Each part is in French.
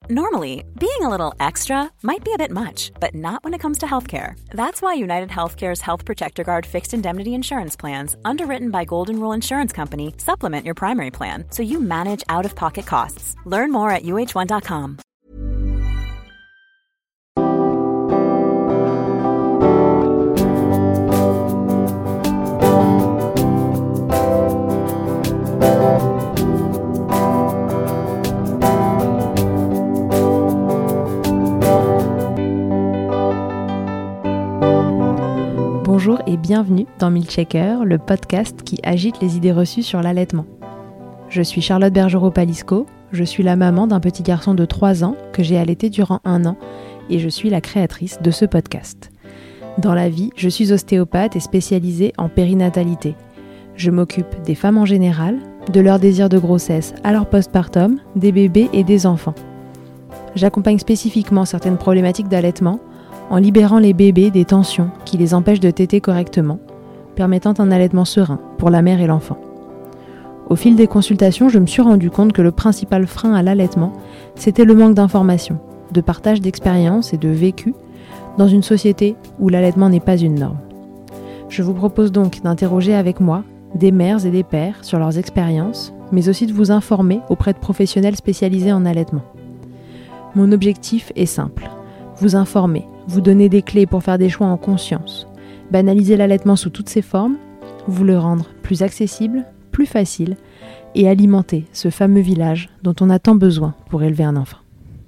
Normally, being a little extra might be a bit much, but not when it comes to healthcare. That's why United Healthcare's Health Protector Guard fixed indemnity insurance plans, underwritten by Golden Rule Insurance Company, supplement your primary plan so you manage out-of-pocket costs. Learn more at uh1.com. Bonjour et bienvenue dans Milkshaker, le podcast qui agite les idées reçues sur l'allaitement. Je suis Charlotte Bergerot-Palisco, je suis la maman d'un petit garçon de 3 ans que j'ai allaité durant 1 an et je suis la créatrice de ce podcast. Dans la vie, je suis ostéopathe et spécialisée en périnatalité. Je m'occupe des femmes en général, de leur désir de grossesse à leur postpartum, des bébés et des enfants. J'accompagne spécifiquement certaines problématiques d'allaitement en libérant les bébés des tensions qui les empêchent de téter correctement, permettant un allaitement serein pour la mère et l'enfant. Au fil des consultations, je me suis rendu compte que le principal frein à l'allaitement, c'était le manque d'informations, de partage d'expériences et de vécu dans une société où l'allaitement n'est pas une norme. Je vous propose donc d'interroger avec moi des mères et des pères sur leurs expériences, mais aussi de vous informer auprès de professionnels spécialisés en allaitement. Mon objectif est simple, vous informer, vous donner des clés pour faire des choix en conscience, banaliser l'allaitement sous toutes ses formes, vous le rendre plus accessible, plus facile et alimenter ce fameux village dont on a tant besoin pour élever un enfant.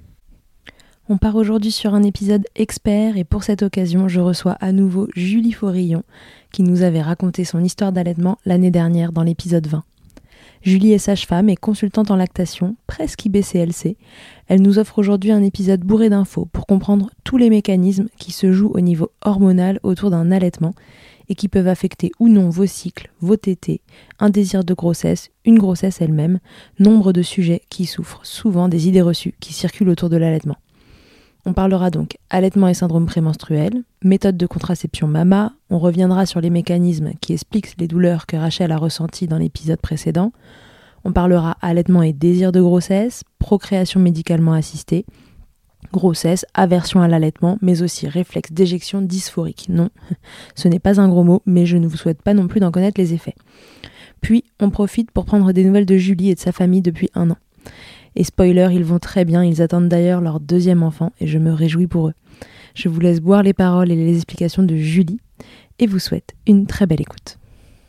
On part aujourd'hui sur un épisode expert et pour cette occasion, je reçois à nouveau Julie Forillon qui nous avait raconté son histoire d'allaitement l'année dernière dans l'épisode 20. Julie est sage-femme et consultante en lactation, presque IBCLC. Elle nous offre aujourd'hui un épisode bourré d'infos pour comprendre tous les mécanismes qui se jouent au niveau hormonal autour d'un allaitement et qui peuvent affecter ou non vos cycles, vos tétés, un désir de grossesse, une grossesse elle-même, nombre de sujets qui souffrent souvent des idées reçues qui circulent autour de l'allaitement. On parlera donc allaitement et syndrome prémenstruel, méthode de contraception MAMA, on reviendra sur les mécanismes qui expliquent les douleurs que Rachel a ressenties dans l'épisode précédent, on parlera allaitement et désir de grossesse, procréation médicalement assistée, grossesse, aversion à l'allaitement, mais aussi réflexe d'éjection dysphorique. Non, ce n'est pas un gros mot, mais je ne vous souhaite pas non plus d'en connaître les effets. Puis, on profite pour prendre des nouvelles de Julie et de sa famille depuis 1 an. Et spoiler, ils vont très bien, ils attendent d'ailleurs leur 2e enfant et je me réjouis pour eux. Je vous laisse boire les paroles et les explications de Julie et vous souhaite une très belle écoute.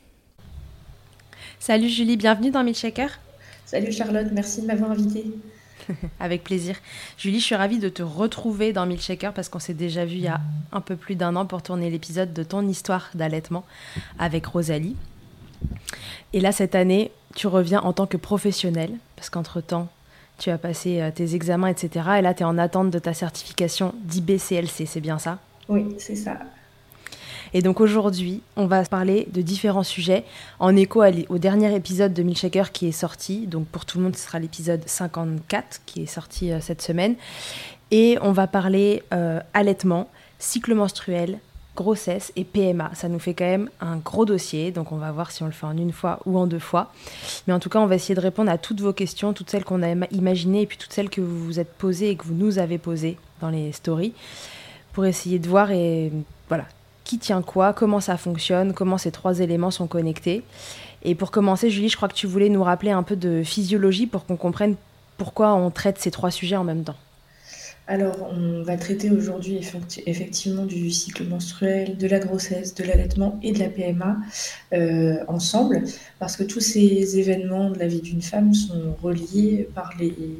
Salut Julie, bienvenue dans Milkshaker. Salut Charlotte, merci de m'avoir invitée. Avec plaisir. Julie, je suis ravie de te retrouver dans Milkshaker parce qu'on s'est déjà vu il y a un peu plus d'1 an pour tourner l'épisode de ton histoire d'allaitement avec Rosalie. Et là, cette année, tu reviens en tant que professionnelle parce qu'entre-temps, tu as passé tes examens, etc. Et là, tu es en attente de ta certification d'IBCLC, c'est bien ça ? Oui, c'est ça. Et donc aujourd'hui, on va parler de différents sujets en écho au dernier épisode de Milkshaker qui est sorti. Donc pour tout le monde, ce sera l'épisode 54 qui est sorti cette semaine. Et on va parler allaitement, cycle menstruel, grossesse et PMA. Ça nous fait quand même un gros dossier, donc on va voir si on le fait en 1 fois ou en 2 fois. Mais en tout cas, on va essayer de répondre à toutes vos questions, toutes celles qu'on a imaginées et puis toutes celles que vous vous êtes posées et que vous nous avez posées dans les stories pour essayer de voir et voilà, qui tient quoi, comment ça fonctionne, comment ces 3 éléments sont connectés. Et pour commencer, Julie, je crois que tu voulais nous rappeler un peu de physiologie pour qu'on comprenne pourquoi on traite ces 3 sujets en même temps. Alors, on va traiter aujourd'hui effectivement du cycle menstruel, de la grossesse, de l'allaitement et de la PMA ensemble, parce que tous ces événements de la vie d'une femme sont reliés par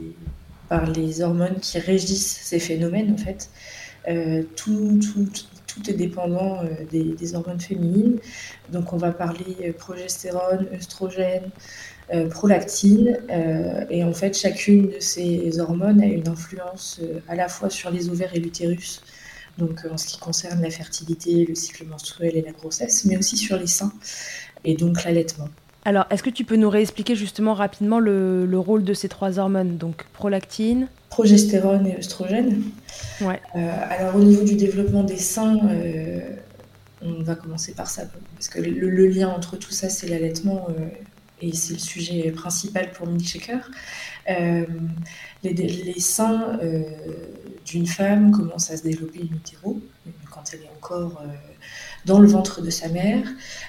les hormones qui régissent ces phénomènes, en fait. Tout est dépendant des hormones féminines. Donc, on va parler progestérone, œstrogène, prolactine, et en fait chacune de ces hormones a une influence à la fois sur les ovaires et l'utérus, donc en ce qui concerne la fertilité, le cycle menstruel et la grossesse, mais aussi sur les seins et donc l'allaitement. Alors, est-ce que tu peux nous réexpliquer justement rapidement le rôle de ces 3 hormones, donc prolactine, progestérone et œstrogène. Ouais. Alors au niveau du développement des seins, on va commencer par ça, parce que le lien entre tout ça, c'est l'allaitement et c'est le sujet principal pour Milkshaker. Les seins d'une femme commencent à se développer in utero, quand elle est encore dans le ventre de sa mère.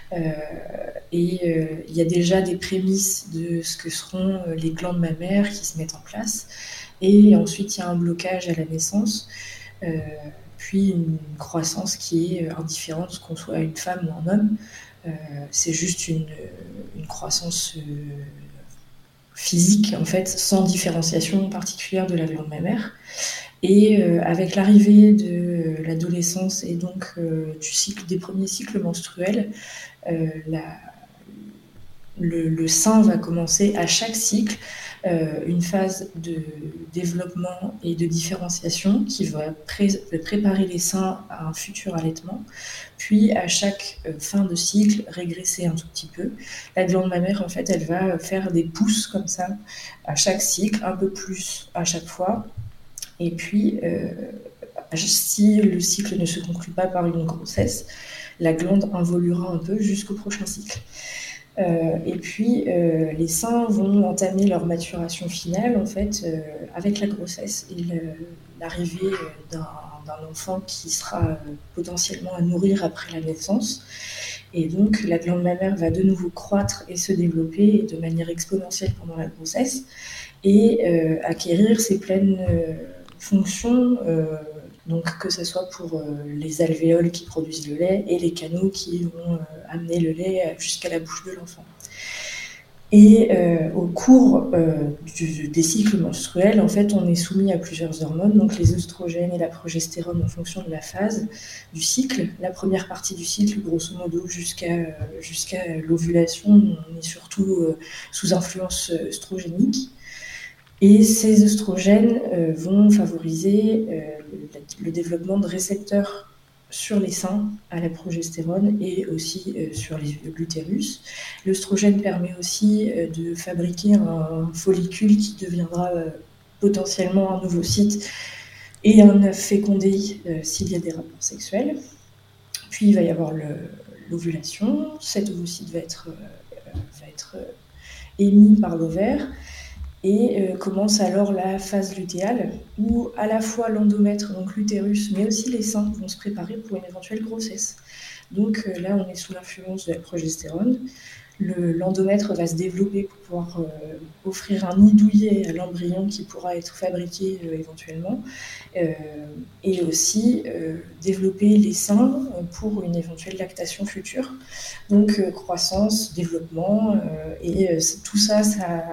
Il y a déjà des prémices de ce que seront les glandes mammaires qui se mettent en place. Et ensuite, il y a un blocage à la naissance, puis une croissance qui est indifférente, qu'on soit une femme ou un homme. C'est juste une croissance physique, en fait, sans différenciation particulière de la glande mammaire. Et avec l'arrivée de l'adolescence et donc des premiers cycles menstruels, le sein va commencer à chaque cycle une phase de développement et de différenciation qui va préparer les seins à un futur allaitement, puis à chaque fin de cycle régresser un tout petit peu. La glande mammaire, en fait, elle va faire des pousses comme ça à chaque cycle, un peu plus à chaque fois. Et puis, si le cycle ne se conclut pas par une grossesse, la glande involuera un peu jusqu'au prochain cycle. Et puis, les seins vont entamer leur maturation finale, en fait, avec la grossesse et l'arrivée d'un enfant qui sera potentiellement à nourrir après la naissance. Et donc, la glande mammaire va de nouveau croître et se développer de manière exponentielle pendant la grossesse et acquérir ses pleines fonctions, donc que ce soit pour les alvéoles qui produisent le lait et les canaux qui vont amener le lait jusqu'à la bouche de l'enfant. Et au cours des cycles menstruels, en fait, on est soumis à plusieurs hormones, donc les œstrogènes et la progestérone en fonction de la phase du cycle. La première partie du cycle, grosso modo, jusqu'à l'ovulation, on est surtout sous influence œstrogénique. Et ces œstrogènes vont favoriser le développement de récepteurs sur les seins à la progestérone et aussi sur l'utérus. L'œstrogène permet aussi de fabriquer un follicule qui deviendra potentiellement un ovocyte et un œuf fécondé s'il y a des rapports sexuels. Puis il va y avoir l'ovulation. Cet ovocyte va être émis par l'ovaire. Et commence alors la phase lutéale où à la fois l'endomètre, donc l'utérus, mais aussi les seins vont se préparer pour une éventuelle grossesse. Donc là, on est sous l'influence de la progestérone. L'endomètre va se développer pour pouvoir offrir un nid douillet à l'embryon qui pourra être fabriqué éventuellement, et aussi développer les seins pour une éventuelle lactation future. Donc croissance, développement, et tout ça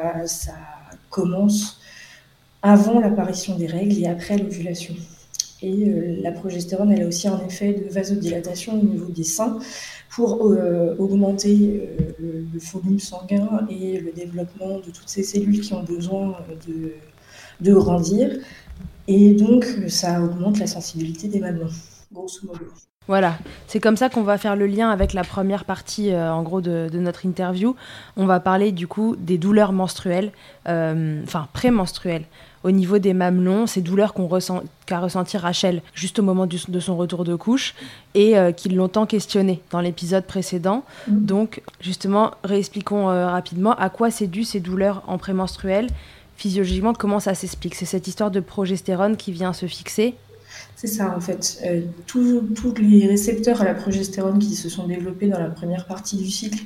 commence avant l'apparition des règles et après l'ovulation. Et la progestérone, elle a aussi un effet de vasodilatation au niveau des seins pour augmenter le volume sanguin et le développement de toutes ces cellules qui ont besoin de grandir. Et donc, ça augmente la sensibilité des mamelons, grosso modo. Voilà, c'est comme ça qu'on va faire le lien avec la première partie en gros de notre interview. On va parler du coup des douleurs menstruelles, prémenstruelles. Au niveau des mamelons, ces douleurs qu'a ressenti Rachel juste au moment de son retour de couche et qui l'ont tant questionné dans l'épisode précédent. Donc justement, réexpliquons rapidement à quoi c'est dû ces douleurs en prémenstruel. Physiologiquement, comment ça s'explique ? C'est cette histoire de progestérone qui vient se fixer ? C'est ça, en fait. Tous les récepteurs à la progestérone qui se sont développés dans la première partie du cycle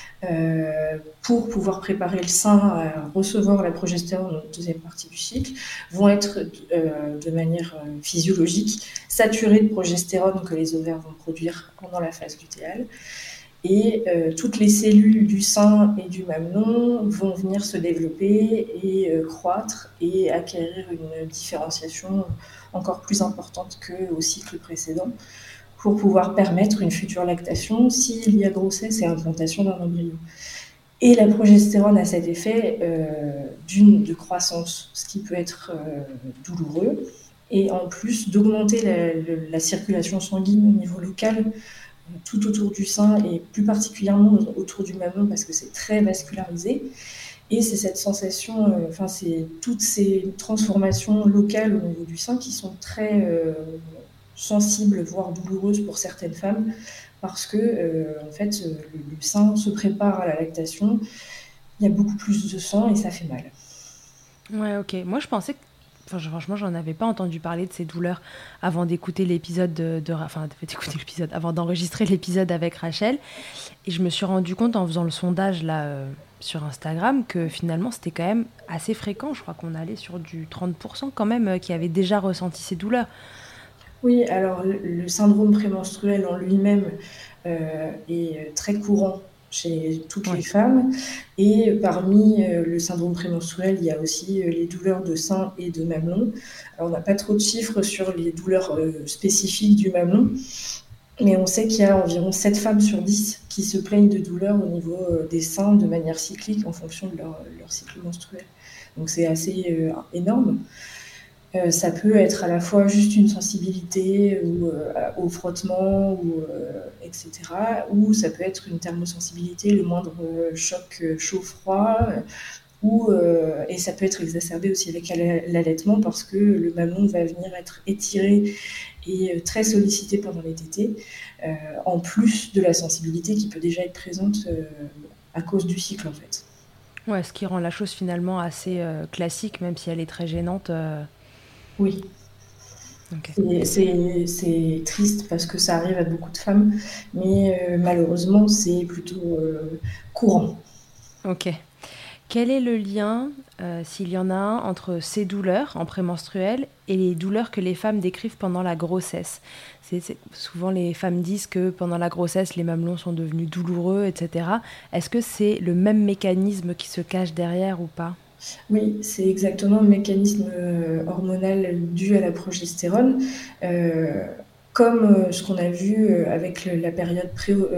pour pouvoir préparer le sein à recevoir la progestérone dans la deuxième partie du cycle vont être de manière physiologique saturés de progestérone que les ovaires vont produire pendant la phase lutéale. Et toutes les cellules du sein et du mamelon vont venir se développer et croître et acquérir une différenciation encore plus importante qu'au cycle précédent pour pouvoir permettre une future lactation s'il y a grossesse et implantation d'un embryon. Et la progestérone a cet effet de croissance, ce qui peut être douloureux, et en plus d'augmenter la circulation sanguine au niveau local tout autour du sein et plus particulièrement autour du mamelon parce que c'est très vascularisé. Et c'est cette sensation, c'est toutes ces transformations locales au niveau du sein qui sont très sensibles, voire douloureuses pour certaines femmes, parce que le sein se prépare à la lactation, il y a beaucoup plus de sang et ça fait mal. Ouais, ok. Moi, je pensais que... Enfin, franchement, j'en avais pas entendu parler de ces douleurs avant d'écouter l'épisode enfin, d'écouter l'épisode, avant d'enregistrer l'épisode avec Rachel. Et je me suis rendu compte en faisant le sondage là sur Instagram que finalement c'était quand même assez fréquent. Je crois qu'on allait sur du 30% quand même qui avaient déjà ressenti ces douleurs. Oui, alors le syndrome prémenstruel en lui-même est très courant chez toutes les Ouais. femmes. Et parmi le syndrome prémenstruel, il y a aussi les douleurs de sein et de mamelon. Alors, on n'a pas trop de chiffres sur les douleurs spécifiques du mamelon, mais on sait qu'il y a environ 7 femmes sur 10 qui se plaignent de douleurs au niveau des seins de manière cyclique en fonction de leur cycle menstruel. Donc c'est assez énorme. Ça peut être à la fois juste une sensibilité au frottement, etc. Ou ça peut être une thermosensibilité, le moindre choc chaud-froid. Et ça peut être exacerbé aussi avec l'allaitement parce que le mamelon va venir être étiré et très sollicité pendant les tétées, en plus de la sensibilité qui peut déjà être présente à cause du cycle en fait. Ouais, ce qui rend la chose finalement assez classique, même si elle est très gênante. Oui. Okay. C'est triste parce que ça arrive à beaucoup de femmes, mais malheureusement, c'est plutôt courant. Ok. Quel est le lien, s'il y en a un, entre ces douleurs en prémenstruel et les douleurs que les femmes décrivent pendant la grossesse ? Souvent, les femmes disent que pendant la grossesse, les mamelons sont devenus douloureux, etc. Est-ce que c'est le même mécanisme qui se cache derrière ou pas ? Oui, c'est exactement le mécanisme hormonal dû à la progestérone. Comme ce qu'on a vu avec la période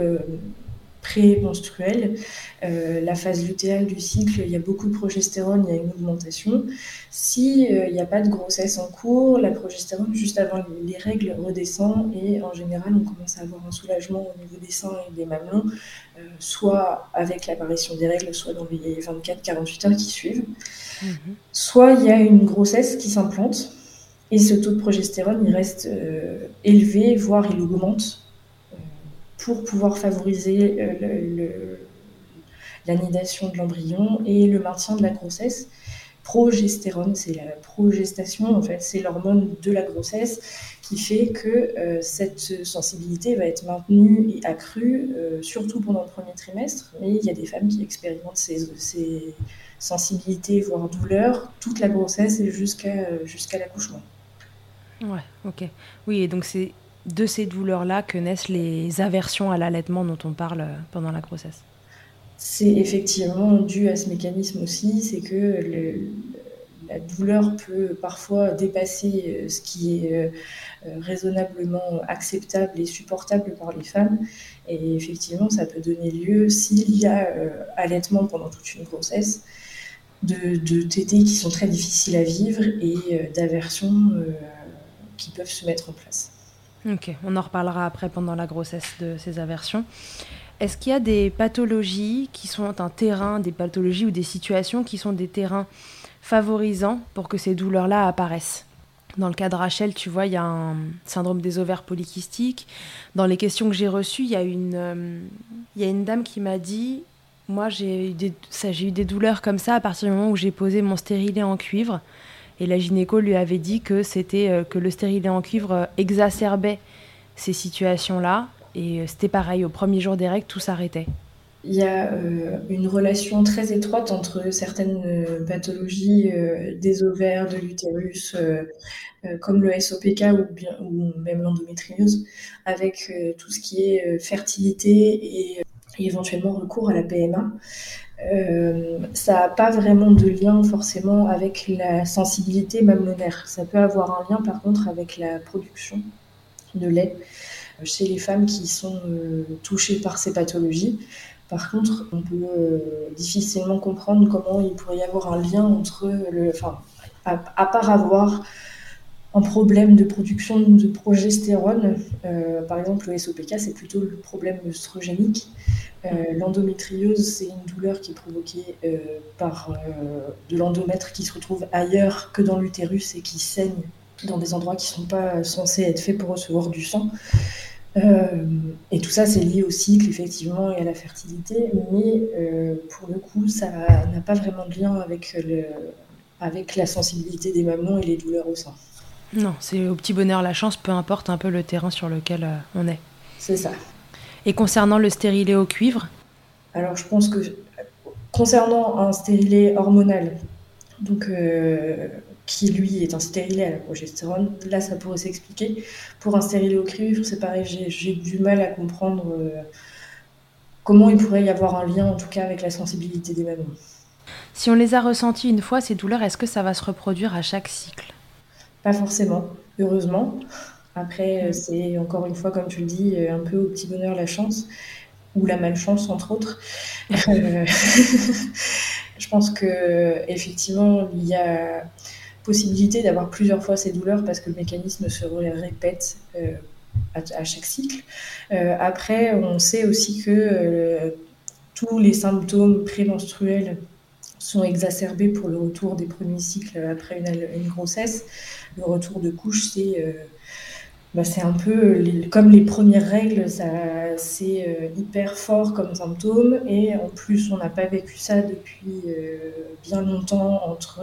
prémenstruelle, la phase lutéale du cycle, il y a beaucoup de progestérone, il y a une augmentation. Si il n'y a pas de grossesse en cours, la progestérone, juste avant les règles, redescend et en général, on commence à avoir un soulagement au niveau des seins et des mamelons, soit avec l'apparition des règles, soit dans les 24-48 heures qui suivent. Soit il y a une grossesse qui s'implante et ce taux de progestérone il reste élevé, voire il augmente pour pouvoir favoriser l'anidation de l'embryon et le maintien de la grossesse. Progestérone, c'est la progestation, en fait, c'est l'hormone de la grossesse qui fait que cette sensibilité va être maintenue et accrue, surtout pendant le premier trimestre. Mais il y a des femmes qui expérimentent ces sensibilités, voire douleurs, toute la grossesse et jusqu'à l'accouchement. Ouais, ok. Oui, et donc c'est de ces douleurs-là que naissent les aversions à l'allaitement dont on parle pendant la grossesse. C'est effectivement dû à ce mécanisme aussi, c'est que la douleur peut parfois dépasser ce qui est raisonnablement acceptable et supportable par les femmes. Et effectivement, ça peut donner lieu, s'il y a allaitement pendant toute une grossesse, de tétées qui sont très difficiles à vivre et d'aversions qui peuvent se mettre en place. Ok, on en reparlera après pendant la grossesse de ces aversions. Est-ce qu'il y a des pathologies qui sont un terrain, des pathologies ou des situations qui sont des terrains favorisants pour que ces douleurs-là apparaissent ? Dans le cas de Rachel, tu vois, il y a un syndrome des ovaires polykystiques. Dans les questions que j'ai reçues, il y a une dame qui m'a dit « Moi, j'ai eu des douleurs comme ça à partir du moment où j'ai posé mon stérilet en cuivre. » Et la gynéco lui avait dit que c'était que le stérilet en cuivre exacerbait ces situations-là. Et c'était pareil, au premier jour des règles, tout s'arrêtait. Il y a une relation très étroite entre certaines pathologies des ovaires, de l'utérus, comme le SOPK ou même l'endométriose, avec tout ce qui est fertilité et éventuellement recours à la PMA. Ça n'a pas vraiment de lien forcément avec la sensibilité mamelonnaire. Ça peut avoir un lien par contre avec la production de lait chez les femmes qui sont touchées par ces pathologies. Par contre, on peut difficilement comprendre comment il pourrait y avoir un lien entre à part avoir un problème de production de progestérone, par exemple le SOPK, c'est plutôt le problème œstrogénique. L'endométriose, c'est une douleur qui est provoquée par de l'endomètre qui se retrouve ailleurs que dans l'utérus et qui saigne dans des endroits qui ne sont pas censés être faits pour recevoir du sang. Et tout ça, c'est lié au cycle, effectivement, et à la fertilité, mais pour le coup, ça n'a pas vraiment de lien avec la sensibilité des mamelons et les douleurs au sein. Non, c'est au petit bonheur la chance, peu importe un peu le terrain sur lequel on est. C'est ça. Et concernant le stérilet au cuivre? Alors, je pense que concernant un stérilet hormonal, donc qui lui est un stérilet à la progestérone, là ça pourrait s'expliquer. Pour un stérilet au cuivre, c'est pareil, j'ai du mal à comprendre comment il pourrait y avoir un lien, en tout cas, avec la sensibilité des mamelons. Si on les a ressenties une fois, ces douleurs, est-ce que ça va se reproduire à chaque cycle? Pas forcément, heureusement. Après, c'est encore une fois, comme tu le dis, un peu au petit bonheur la chance, ou la malchance, entre autres. Je pense qu'effectivement, il y a possibilité d'avoir plusieurs fois ces douleurs parce que le mécanisme se répète à chaque cycle. Après, on sait aussi que tous les symptômes prémenstruels sont exacerbés pour le retour des premiers cycles après une grossesse. Le retour de couche, c'est un peu comme les premières règles, c'est hyper fort comme symptôme. Et en plus, on n'a pas vécu ça depuis bien longtemps entre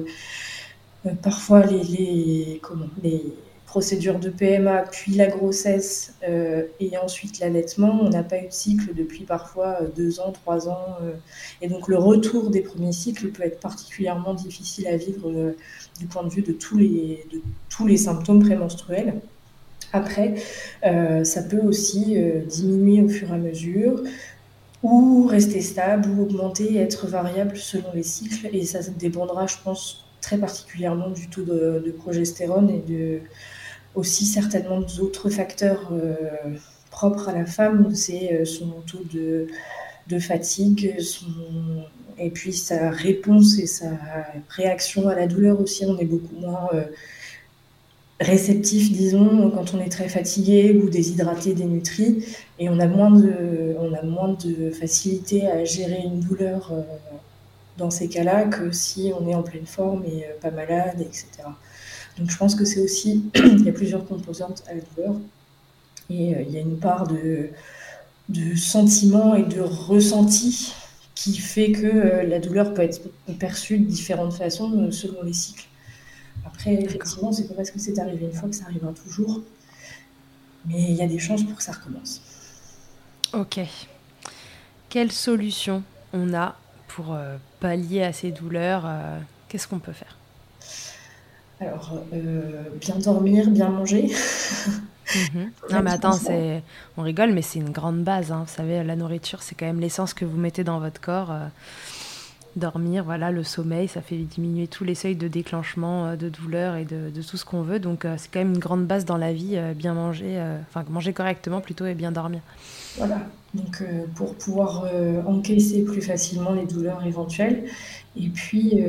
parfois les procédures de PMA, puis la grossesse et ensuite l'allaitement. On n'a pas eu de cycle depuis parfois 2 ans, 3 ans. Et donc le retour des premiers cycles peut être particulièrement difficile à vivre du point de vue de tous les symptômes prémenstruels. Après, ça peut aussi diminuer au fur et à mesure, ou rester stable, ou augmenter et être variable selon les cycles. Et ça dépendra, je pense, très particulièrement du taux de progestérone et aussi certainement d'autres facteurs propres à la femme. C'est son taux de fatigue, et puis sa réponse et sa réaction à la douleur aussi. On est beaucoup moins réceptif, disons, quand on est très fatigué ou déshydraté, dénutri, et on a moins de facilité à gérer une douleur dans ces cas-là que si on est en pleine forme et pas malade, etc. Donc je pense que c'est aussi, il y a plusieurs composantes à la douleur, et il y a une part de sentiment et de ressenti qui fait que la douleur peut être perçue de différentes façons selon les cycles. Après, effectivement, c'est pas parce que c'est arrivé une fois que ça arrivera toujours. Mais il y a des chances pour que ça recommence. Ok. Quelle solution on a pour pallier à ces douleurs? Qu'est-ce qu'on peut faire? Alors, bien dormir, bien manger. Non mais attends, on rigole, mais c'est une grande base. Hein. Vous savez, la nourriture, c'est quand même l'essence que vous mettez dans votre corps. Dormir, voilà, le sommeil, ça fait diminuer tous les seuils de déclenchement de douleur et de tout ce qu'on veut. Donc c'est quand même une grande base dans la vie, bien manger, manger correctement plutôt et bien dormir. Voilà, donc pour pouvoir encaisser plus facilement les douleurs éventuelles. Et puis,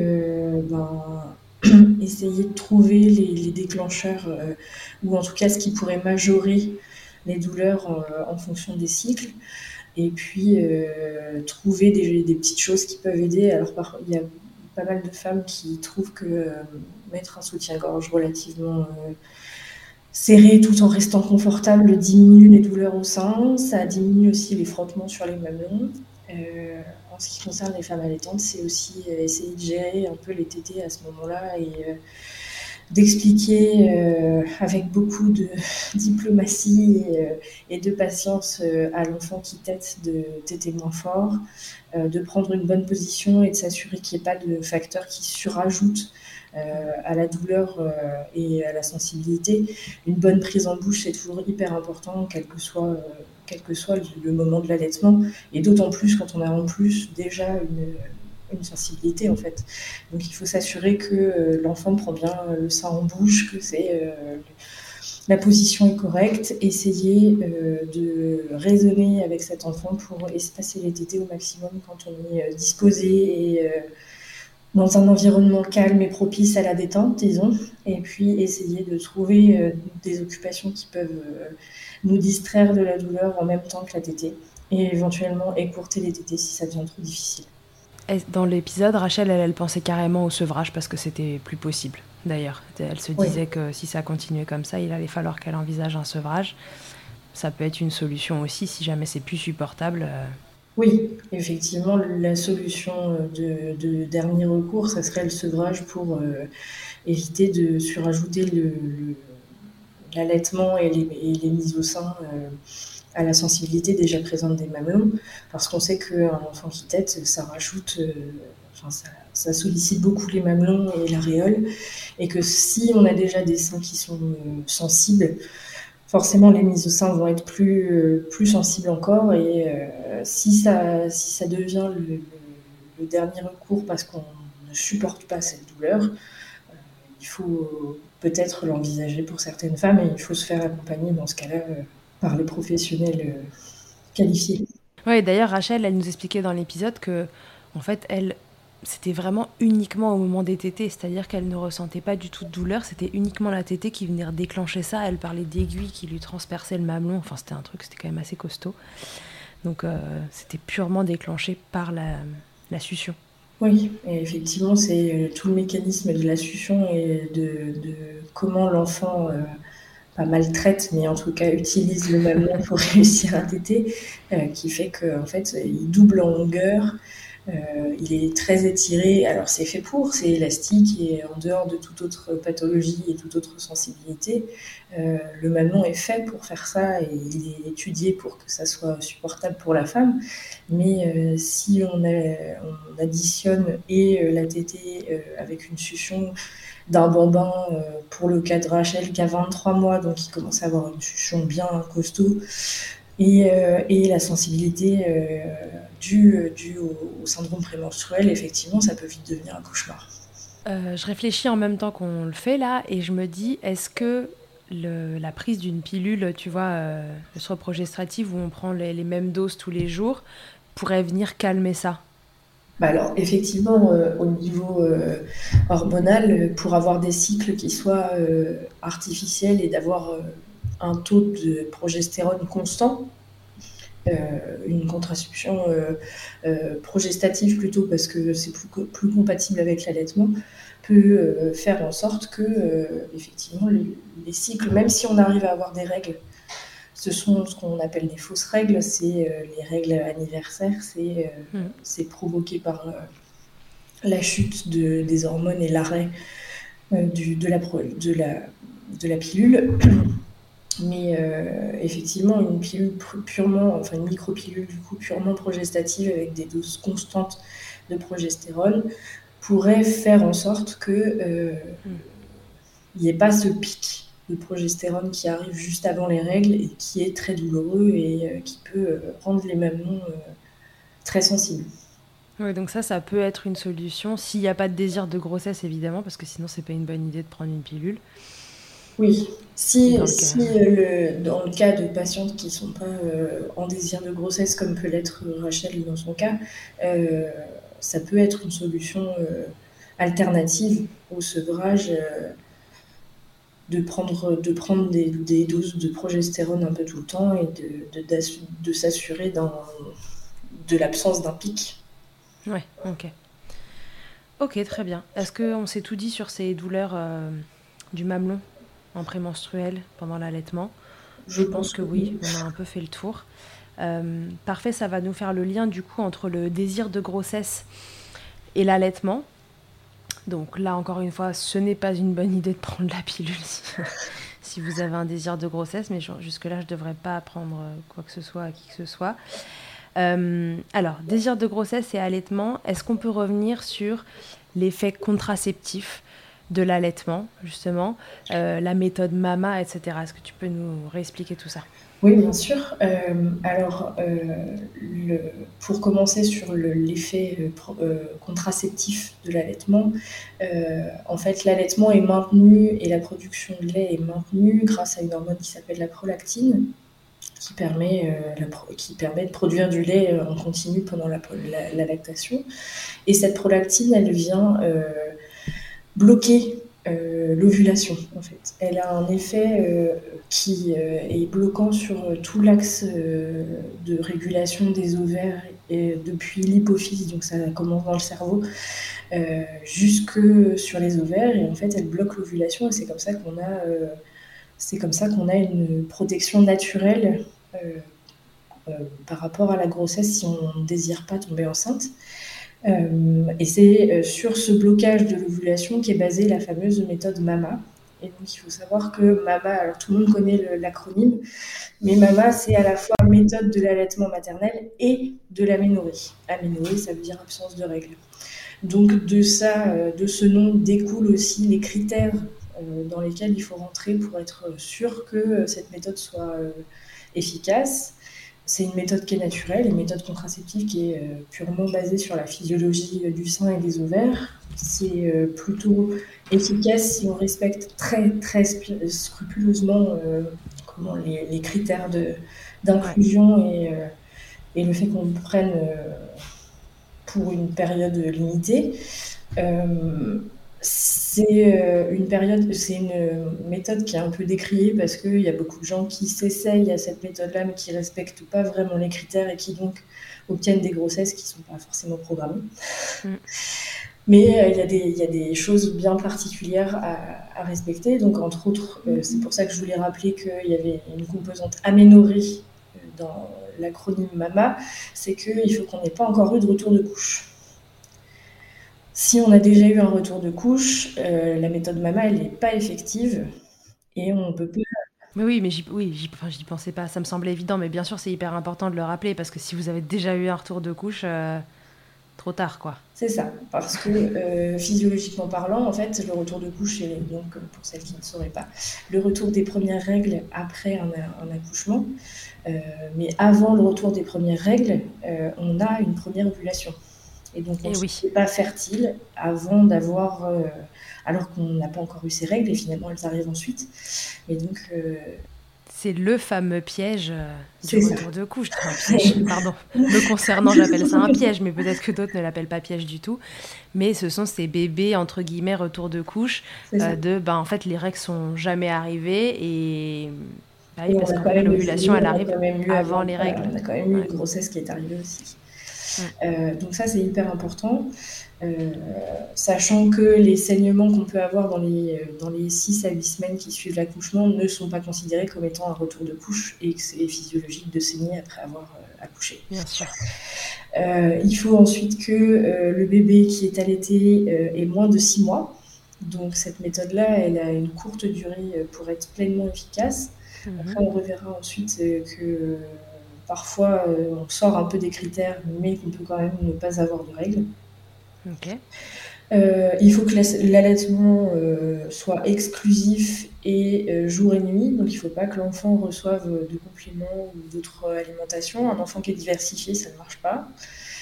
essayer de trouver les déclencheurs, ou en tout cas ce qui pourrait majorer les douleurs en fonction des cycles. Et puis, trouver des petites choses qui peuvent aider. Alors, il y a pas mal de femmes qui trouvent que mettre un soutien-gorge relativement serré tout en restant confortable diminue les douleurs au sein. Ça diminue aussi les frottements sur les mamelons. En ce qui concerne les femmes allaitantes, c'est aussi essayer de gérer un peu les tétés à ce moment-là et d'expliquer avec beaucoup de diplomatie et de patience à l'enfant qui tète de téter moins fort, de prendre une bonne position et de s'assurer qu'il n'y ait pas de facteurs qui surajoutent à la douleur et à la sensibilité. Une bonne prise en bouche, c'est toujours hyper important, quel que soit le moment de l'allaitement, et d'autant plus quand on a en plus déjà une sensibilité en fait. Donc il faut s'assurer que l'enfant prend bien le sein en bouche, que la position est correcte, essayer de raisonner avec cet enfant pour espacer les tétés au maximum quand on est disposé et dans un environnement calme et propice à la détente, disons, et puis essayer de trouver des occupations qui peuvent nous distraire de la douleur en même temps que la tétée, et éventuellement écourter les tétées si ça devient trop difficile. Dans l'épisode, Rachel, elle pensait carrément au sevrage parce que c'était plus possible, d'ailleurs. Elle se disait que si ça continuait comme ça, il allait falloir qu'elle envisage un sevrage. ça peut être une solution aussi si jamais c'est plus supportable. Oui, effectivement, la solution de dernier recours, ça serait le sevrage pour éviter de surajouter l'allaitement et les mises au sein à la sensibilité déjà présente des mamelons, parce qu'on sait qu'un enfant qui tète, ça rajoute, ça sollicite beaucoup les mamelons et l'aréole, et que si on a déjà des seins qui sont sensibles, forcément les mises au sein vont être plus sensibles encore, et si ça devient le dernier recours parce qu'on ne supporte pas cette douleur, il faut peut-être l'envisager pour certaines femmes, et il faut se faire accompagner dans ce cas-là par les professionnels qualifiés. Ouais, d'ailleurs, Rachel, elle nous expliquait dans l'épisode que, en fait, elle, c'était vraiment uniquement au moment des tétées, c'est-à-dire qu'elle ne ressentait pas du tout de douleur, c'était uniquement la tétée qui venait déclencher ça. Elle parlait d'aiguilles qui lui transperçaient le mamelon, enfin, c'était un truc, c'était quand même assez costaud. Donc, c'était purement déclenché par la succion. Oui, et effectivement, c'est tout le mécanisme de la succion et de comment l'enfant pas maltraite, mais en tout cas utilise le mamelon pour réussir à téter, qui fait qu'en fait, il double en longueur, il est très étiré. Alors c'est fait pour, c'est élastique, et en dehors de toute autre pathologie et toute autre sensibilité, le mamelon est fait pour faire ça, et il est étudié pour que ça soit supportable pour la femme. Mais si on additionne la tétée avec une succion d'un bambin, pour le cas de Rachel qui a 23 mois, donc qui commence à avoir une succion bien costaud, et la sensibilité due au syndrome prémenstruel, effectivement, ça peut vite devenir un cauchemar. Je réfléchis en même temps qu'on le fait là, et je me dis, est-ce que la prise d'une pilule, tu vois, œstroprogestative, où on prend les mêmes doses tous les jours, pourrait venir calmer ça? Alors, effectivement, au niveau hormonal, pour avoir des cycles qui soient artificiels et d'avoir un taux de progestérone constant, une contraception progestative plutôt, parce que c'est plus compatible avec l'allaitement, peut faire en sorte que, effectivement, les cycles, même si on arrive à avoir des règles, ce sont ce qu'on appelle des fausses règles, c'est les règles anniversaires, c'est provoqué par la chute des hormones et l'arrêt de la pilule. Mais effectivement, une pilule une micropilule du coup purement progestative avec des doses constantes de progestérone pourrait faire en sorte que il n'y ait pas ce pic de progestérone qui arrive juste avant les règles et qui est très douloureux, et qui peut rendre les mamelons très sensibles. Oui, donc ça peut être une solution, s'il n'y a pas de désir de grossesse, évidemment, parce que sinon, c'est pas une bonne idée de prendre une pilule. Oui, Dans dans le cas de patientes qui ne sont pas en désir de grossesse, comme peut l'être Rachel dans son cas, ça peut être une solution alternative au sevrage, de prendre des doses de progestérone un peu tout le temps, et de s'assurer de l'absence d'un pic. Ouais, ok. Ok, très bien. Est-ce qu'on s'est tout dit sur ces douleurs du mamelon en prémenstruel pendant l'allaitement? Je pense que oui, on a un peu fait le tour. Parfait, ça va nous faire le lien du coup entre le désir de grossesse et l'allaitement. Donc là, encore une fois, ce n'est pas une bonne idée de prendre la pilule si vous avez un désir de grossesse, mais jusque-là, je ne devrais pas prendre quoi que ce soit à qui que ce soit. Alors, désir de grossesse et allaitement, est-ce qu'on peut revenir sur l'effet contraceptif de l'allaitement, justement, la méthode MAMA, etc. Est-ce que tu peux nous réexpliquer tout ça? Oui, bien sûr. Alors, pour commencer sur l'effet contraceptif de l'allaitement, en fait, l'allaitement est maintenu et la production de lait est maintenue grâce à une hormone qui s'appelle la prolactine, qui permet de produire du lait en continu pendant la lactation. Et cette prolactine, elle vient bloquer l'ovulation, en fait. Elle a un effet qui est bloquant sur tout l'axe de régulation des ovaires, depuis l'hypophyse, donc ça commence dans le cerveau, jusque sur les ovaires, et en fait elle bloque l'ovulation, et c'est comme ça qu'on a C'est comme ça qu'on a une protection naturelle par rapport à la grossesse si on ne désire pas tomber enceinte. Et c'est sur ce blocage de l'ovulation qu'est basée la fameuse méthode MAMA. Et donc, il faut savoir que MAMA, alors tout le monde connaît l'acronyme, mais MAMA, c'est à la fois méthode de l'allaitement maternel et de l'aménorrhée. Aménorrhée, ça veut dire absence de règles. Donc, de ce nom découlent aussi les critères dans lesquels il faut rentrer pour être sûr que cette méthode soit efficace. C'est une méthode qui est naturelle, une méthode contraceptive qui est purement basée sur la physiologie du sein et des ovaires. C'est plutôt efficace si on respecte très, très scrupuleusement les critères d'inclusion et le fait qu'on le prenne pour une période limitée. C'est une méthode qui est un peu décriée parce qu'il y a beaucoup de gens qui s'essayent à cette méthode-là mais qui ne respectent pas vraiment les critères et qui donc obtiennent des grossesses qui ne sont pas forcément programmées. Mais il y a des choses bien particulières à respecter. Donc, entre autres, c'est pour ça que je voulais rappeler qu'il y avait une composante aménorrhée dans l'acronyme MAMA, c'est qu'il faut qu'on n'ait pas encore eu de retour de couche. Si on a déjà eu un retour de couche, la méthode MAMA, elle n'est pas effective et on peut pas... Mais oui, mais j'y pensais pas. Ça me semblait évident, mais bien sûr, c'est hyper important de le rappeler parce que si vous avez déjà eu un retour de couche, trop tard, quoi. C'est ça, parce que physiologiquement parlant, en fait, le retour de couche, et donc pour celles qui ne sauraient pas, le retour des premières règles après un accouchement, mais avant le retour des premières règles, on a une première ovulation. Et donc, on n'est pas fertile avant d'avoir... alors qu'on n'a pas encore eu ces règles, et finalement, elles arrivent ensuite. Et donc... c'est le fameux piège du retour de couche. Enfin, piège, pardon. Me concernant, j'appelle ça un piège, mais peut-être que d'autres ne l'appellent pas piège du tout. Mais ce sont ces bébés, entre guillemets, retour de couche, en fait, les règles sont jamais arrivées et... oui, parce que l'ovulation, elle arrive avant les règles. On a quand même eu une grossesse qui est arrivée aussi. Donc ça, c'est hyper important. Sachant que les saignements qu'on peut avoir dans les 6 à 8 semaines qui suivent l'accouchement ne sont pas considérés comme étant un retour de couche et que c'est physiologique de saigner après avoir accouché. Bien sûr. Il faut ensuite que le bébé qui est allaité ait moins de 6 mois. Donc cette méthode-là, elle a une courte durée pour être pleinement efficace. Après, on reverra ensuite que parfois on sort un peu des critères, mais qu'on peut quand même ne pas avoir de règles. Okay. Il faut que l'allaitement soit exclusif et jour et nuit, donc il ne faut pas que l'enfant reçoive de compléments ou d'autres alimentations. Un enfant qui est diversifié, ça ne marche pas.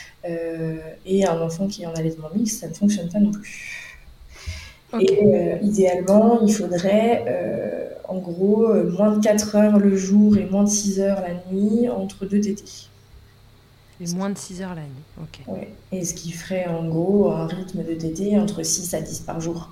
Et un enfant qui est en allaitement mixte, ça ne fonctionne pas non plus. Okay. Et idéalement, il faudrait en gros moins de 4 heures le jour et moins de 6 heures la nuit entre 2 tétés. Et moins de 6 heures la nuit, ok. Ouais. Et ce qui ferait en gros un rythme de tété entre 6 à 10 par jour.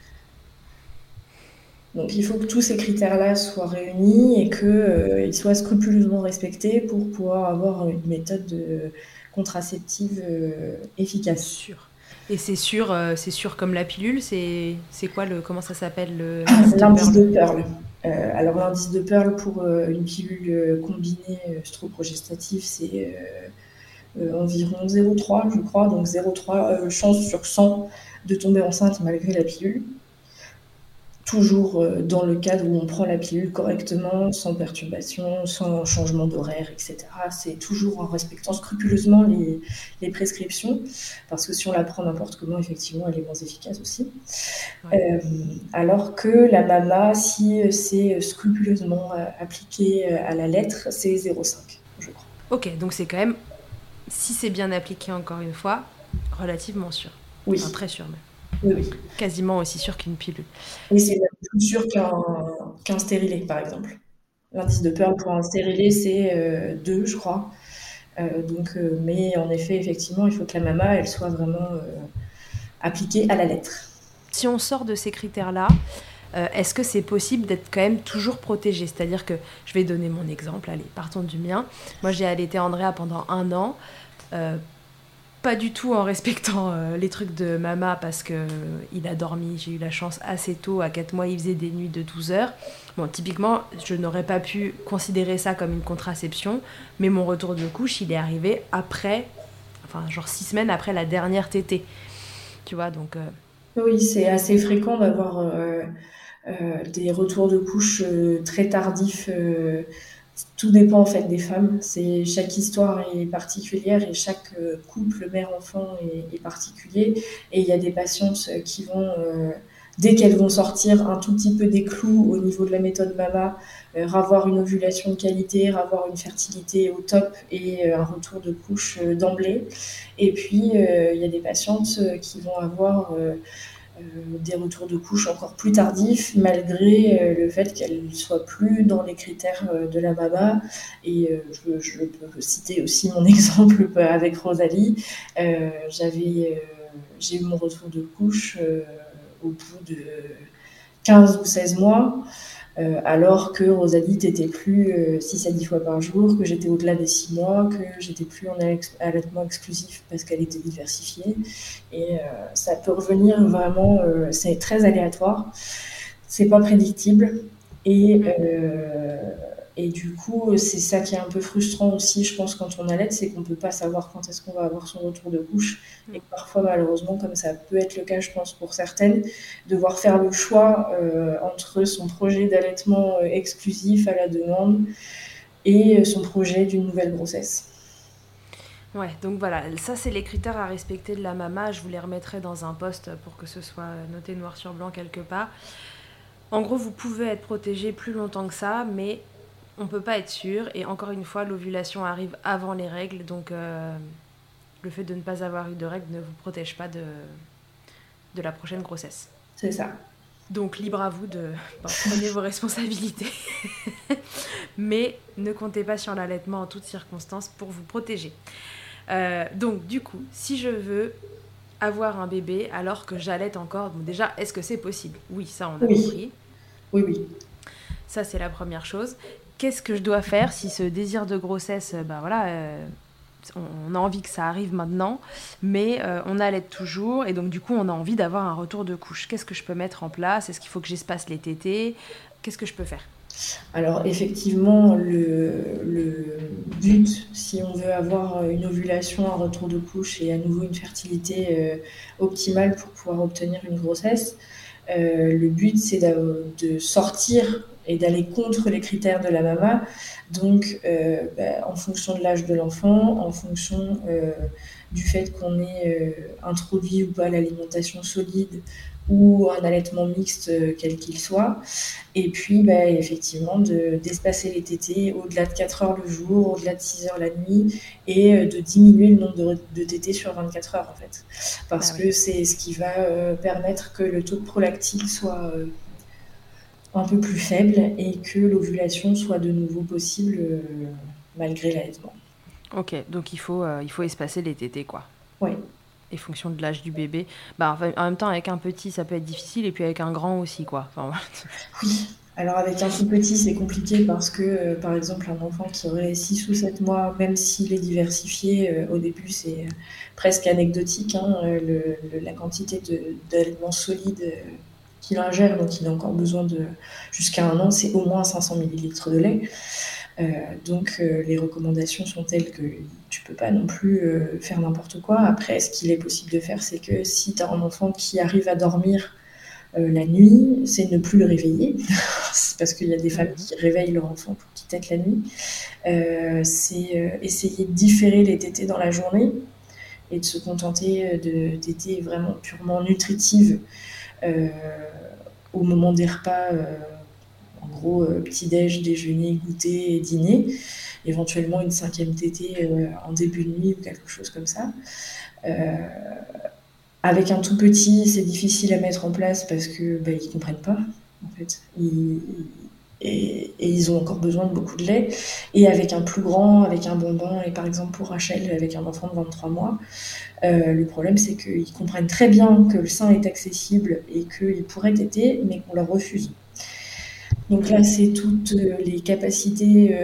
Donc il faut que tous ces critères-là soient réunis et qu'ils soient scrupuleusement respectés pour pouvoir avoir une méthode contraceptive efficace. Sûr. Et c'est sûr comme la pilule, c'est quoi comment ça s'appelle l'indice de Pearl. Alors l'indice de Pearl pour une pilule combinée œstroprogestative, c'est environ 0,3 je crois, donc 0,3 chance sur 100 de tomber enceinte malgré la pilule. Toujours dans le cadre où on prend la pilule correctement, sans perturbation, sans changement d'horaire, etc. C'est toujours en respectant scrupuleusement les prescriptions, parce que si on la prend n'importe comment, effectivement, elle est moins efficace aussi. Ouais. Alors que la MAMA, si c'est scrupuleusement appliqué à la lettre, c'est 0,5, je crois. Ok, donc c'est quand même, si c'est bien appliqué encore une fois, relativement sûr. Oui. Enfin, très sûr même. Oui. Quasiment aussi sûr qu'une pilule. Et c'est plus sûr qu'un stérilet, par exemple. L'indice de Pearl pour un stérilet, c'est 2, je crois. Mais en effet, effectivement, il faut que la MAMA, elle soit vraiment appliquée à la lettre. Si on sort de ces critères-là, est-ce que c'est possible d'être quand même toujours protégé ? C'est-à-dire que, je vais donner mon exemple, allez, partons du mien. Moi, j'ai allaité Andrea pendant 1 an. pas du tout en respectant les trucs de Mama parce que il a dormi, j'ai eu la chance assez tôt, à 4 mois il faisait des nuits de 12 heures. Bon, typiquement, je n'aurais pas pu considérer ça comme une contraception, mais mon retour de couche, il est arrivé après, enfin genre 6 semaines après la dernière tétée. Tu vois, donc... Oui, c'est assez fréquent d'avoir des retours de couche très tardifs. Tout dépend en fait des femmes. Chaque histoire est particulière et chaque couple mère-enfant est particulier. Et il y a des patientes qui vont, dès qu'elles vont sortir un tout petit peu des clous au niveau de la méthode MAMA, avoir une ovulation de qualité, avoir une fertilité au top et un retour de couche d'emblée. Et puis il y a des patientes qui vont avoir des retours de couche encore plus tardifs, malgré le fait qu'elle ne soit plus dans les critères de la MAMA. Et je peux citer aussi mon exemple avec Rosalie. J'ai eu mon retour de couche au bout de 15 ou 16 mois. Alors que Rosalie n'était plus 6 à 10 fois par jour, que j'étais au-delà des 6 mois, que j'étais plus en allaitement exclusif parce qu'elle était diversifiée. Et ça peut revenir vraiment, c'est très aléatoire, c'est pas prédictible. Et du coup, c'est ça qui est un peu frustrant aussi, je pense, quand on allait, c'est qu'on peut pas savoir quand est-ce qu'on va avoir son retour de couche. Et parfois, malheureusement, comme ça peut être le cas, je pense, pour certaines, devoir faire le choix entre son projet d'allaitement exclusif à la demande et son projet d'une nouvelle grossesse. Ouais, donc voilà, ça c'est les critères à respecter de la MAMA. Je vous les remettrai dans un post pour que ce soit noté noir sur blanc quelque part. En gros, vous pouvez être protégé plus longtemps que ça, mais on peut pas être sûr. Et encore une fois, l'ovulation arrive avant les règles, donc le fait de ne pas avoir eu de règles ne vous protège pas de la prochaine grossesse. C'est ça. Donc libre à vous de prenez vos responsabilités. Mais ne comptez pas sur l'allaitement en toutes circonstances pour vous protéger. Donc du coup, si je veux avoir un bébé alors que j'allaite encore, bon, déjà, est-ce que c'est possible ? Oui, ça on a compris. Oui. Ça c'est la première chose. Qu'est-ce que je dois faire si ce désir de grossesse, on a envie que ça arrive maintenant, mais on allaite toujours, et donc du coup on a envie d'avoir un retour de couche. Qu'est-ce que je peux mettre en place ? Est-ce qu'il faut que j'espace les tétées ? Qu'est-ce que je peux faire ? Alors effectivement, le but, si on veut avoir une ovulation, un retour de couche et à nouveau une fertilité optimale pour pouvoir obtenir une grossesse, le but c'est de sortir et d'aller contre les critères de la MAMA, donc en fonction de l'âge de l'enfant, en fonction du fait qu'on ait introduit ou pas l'alimentation solide ou un allaitement mixte quel qu'il soit, et puis effectivement d'espacer les tétées au-delà de 4 heures le jour, au-delà de 6 heures la nuit, et de diminuer le nombre de tétées sur 24 heures en fait, parce que c'est ce qui va permettre que le taux de prolactine soit un peu plus faible et que l'ovulation soit de nouveau possible malgré l'allaitement. Ok, donc il faut espacer les tétées quoi. Oui. Et fonction de l'âge du bébé. En même temps, avec un petit, ça peut être difficile, et puis avec un grand aussi, quoi. Oui, alors avec un tout petit, c'est compliqué parce que, par exemple, un enfant qui aurait 6 ou 7 mois, même s'il est diversifié, au début, c'est presque anecdotique, la quantité d'aliments solides qu'il ingère, donc il a encore besoin jusqu'à 1 an, c'est au moins 500 ml de lait. Donc les recommandations sont telles que tu peux pas non plus faire n'importe quoi. Après, ce qu'il est possible de faire, c'est que si tu as un enfant qui arrive à dormir la nuit, c'est ne plus le réveiller. C'est parce qu'il y a des femmes qui réveillent leur enfant pour qu'il tète la nuit. C'est essayer de différer les tétées dans la journée et de se contenter de tétées vraiment purement nutritives au moment des repas. En gros, petit-déj, déjeuner, goûter et dîner. Éventuellement une 5e tétée en début de nuit ou quelque chose comme ça. Avec un tout petit, c'est difficile à mettre en place parce que ils comprennent pas, en fait. Et ils ont encore besoin de beaucoup de lait. Et avec un plus grand, avec un bonbon, et par exemple pour Rachel, avec un enfant de 23 mois, le problème c'est qu'ils comprennent très bien que le sein est accessible et qu'ils pourraient téter, mais qu'on leur refuse. Donc là, c'est toutes les capacités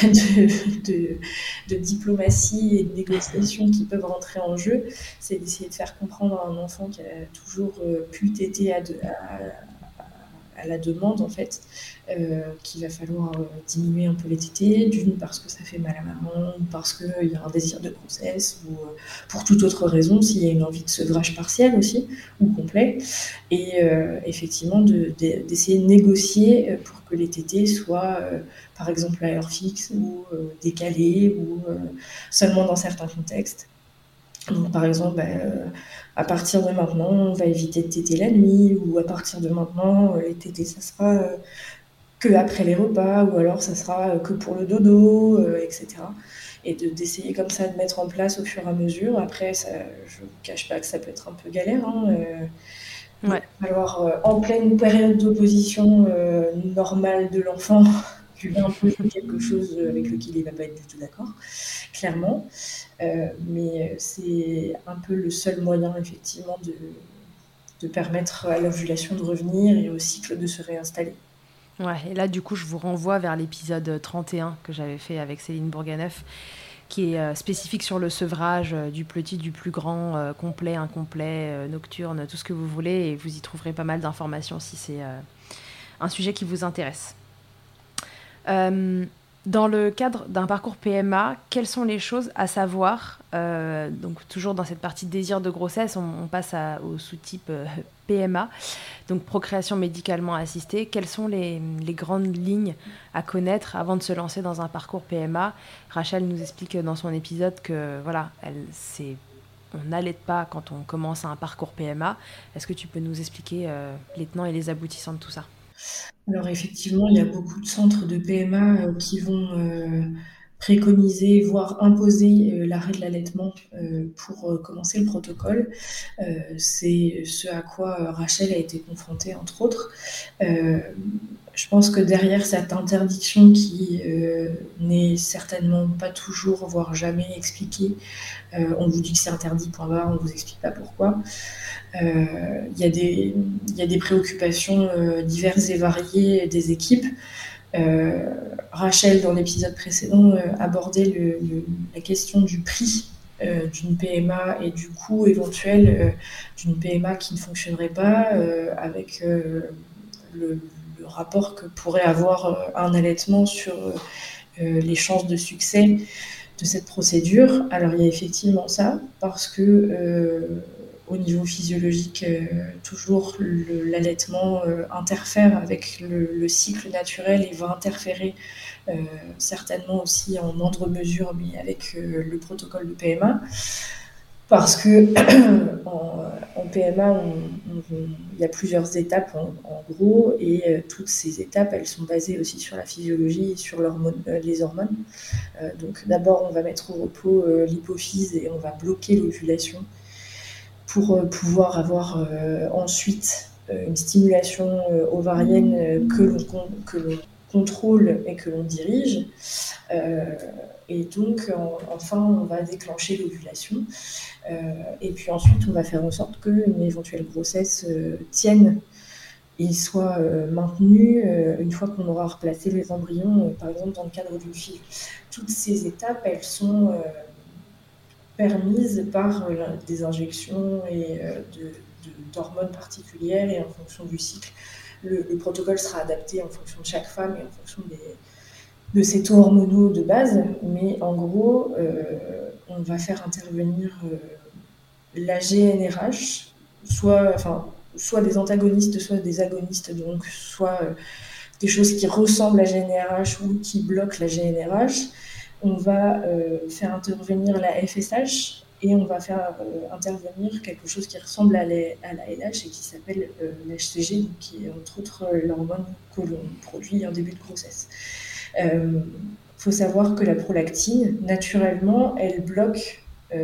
de diplomatie et de négociation qui peuvent rentrer en jeu. C'est d'essayer de faire comprendre à un enfant qui a toujours pu téter à la demande, en fait, qu'il va falloir diminuer un peu les tétés, d'une parce que ça fait mal à maman, ou parce qu'il y a un désir de grossesse, ou pour toute autre raison, s'il y a une envie de sevrage partiel aussi, ou complet. Et effectivement, d'essayer de négocier pour que les tétés soient, par exemple, à heure fixe, ou décalés, ou seulement dans certains contextes. Donc, par exemple, à partir de maintenant, on va éviter de téter la nuit, ou à partir de maintenant, les tétés, ça sera que après les repas, ou alors ça sera que pour le dodo, etc. Et d'essayer comme ça de mettre en place au fur et à mesure. Après, ça, je ne vous cache pas que ça peut être un peu galère. Il va falloir, en pleine période d'opposition normale de l'enfant, lui imposer quelque chose avec lequel il ne va pas être du tout d'accord, clairement. Mais c'est un peu le seul moyen, effectivement, de permettre à l'ovulation de revenir et au cycle de se réinstaller. Ouais, et là, du coup, je vous renvoie vers l'épisode 31 que j'avais fait avec Céline Bourganeuf, qui est spécifique sur le sevrage du petit, du plus grand, complet, incomplet, nocturne, tout ce que vous voulez, et vous y trouverez pas mal d'informations si c'est un sujet qui vous intéresse. Dans le cadre d'un parcours PMA, quelles sont les choses à savoir donc toujours dans cette partie désir de grossesse, on passe au sous-type PMA, donc procréation médicalement assistée. Quelles sont les grandes lignes à connaître avant de se lancer dans un parcours PMA? Rachel nous explique dans son épisode que voilà, on n'allaite pas quand on commence un parcours PMA. Est-ce que tu peux nous expliquer les tenants et les aboutissants de tout ça? Alors effectivement, il y a beaucoup de centres de PMA qui vont préconiser, voire imposer l'arrêt de l'allaitement pour commencer le protocole. C'est ce à quoi Rachel a été confrontée, entre autres. Je pense que derrière cette interdiction qui n'est certainement pas toujours, voire jamais expliquée, on vous dit que c'est interdit, point barre, on ne vous explique pas pourquoi. Il y a des préoccupations diverses et variées des équipes. Rachel, dans l'épisode précédent, abordait la question du prix d'une PMA et du coût éventuel d'une PMA qui ne fonctionnerait pas avec le rapport que pourrait avoir un allaitement sur les chances de succès de cette procédure. Alors il y a effectivement ça, parce que au niveau physiologique, toujours l'allaitement interfère avec le cycle naturel et va interférer certainement aussi en moindre mesure, mais avec le protocole de PMA. Parce que en PMA, il y a plusieurs étapes en gros, et toutes ces étapes, elles sont basées aussi sur la physiologie et sur les hormones. Donc d'abord, on va mettre au repos l'hypophyse et on va bloquer l'ovulation pour pouvoir avoir ensuite une stimulation ovarienne que l'on contrôle et que l'on dirige. Et donc, enfin, on va déclencher l'ovulation. Et puis ensuite, on va faire en sorte qu'une éventuelle grossesse tienne et soit maintenue une fois qu'on aura replacé les embryons, par exemple dans le cadre d'une FIV. Toutes ces étapes, elles sont permises par des injections et d'hormones particulières et en fonction du cycle. Le protocole sera adapté en fonction de chaque femme et en fonction de ses taux hormonaux de base, mais en gros, on va faire intervenir la GnRH, soit des antagonistes, soit des agonistes, donc soit des choses qui ressemblent à GnRH ou qui bloquent la GnRH. On va faire intervenir la FSH et on va faire intervenir quelque chose qui ressemble à la LH et qui s'appelle l'HCG, qui est entre autres l'hormone que l'on produit en début de grossesse. Faut savoir que la prolactine, naturellement, elle bloque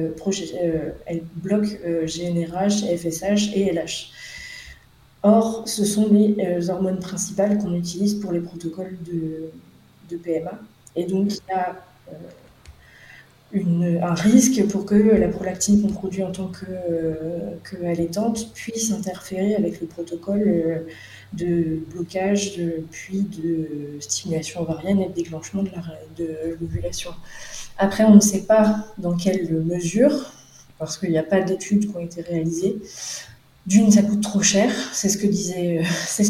GnRH, FSH et LH. Or, ce sont les hormones principales qu'on utilise pour les protocoles de PMA. Et donc, il y a un risque pour que la prolactine qu'on produit en tant qu'allaitante puisse interférer avec le protocole de blocage, puis de stimulation ovarienne et de déclenchement de l'ovulation. Après, on ne sait pas dans quelle mesure, parce qu'il n'y a pas d'études qui ont été réalisées. D'une, ça coûte trop cher, c'est ce que disait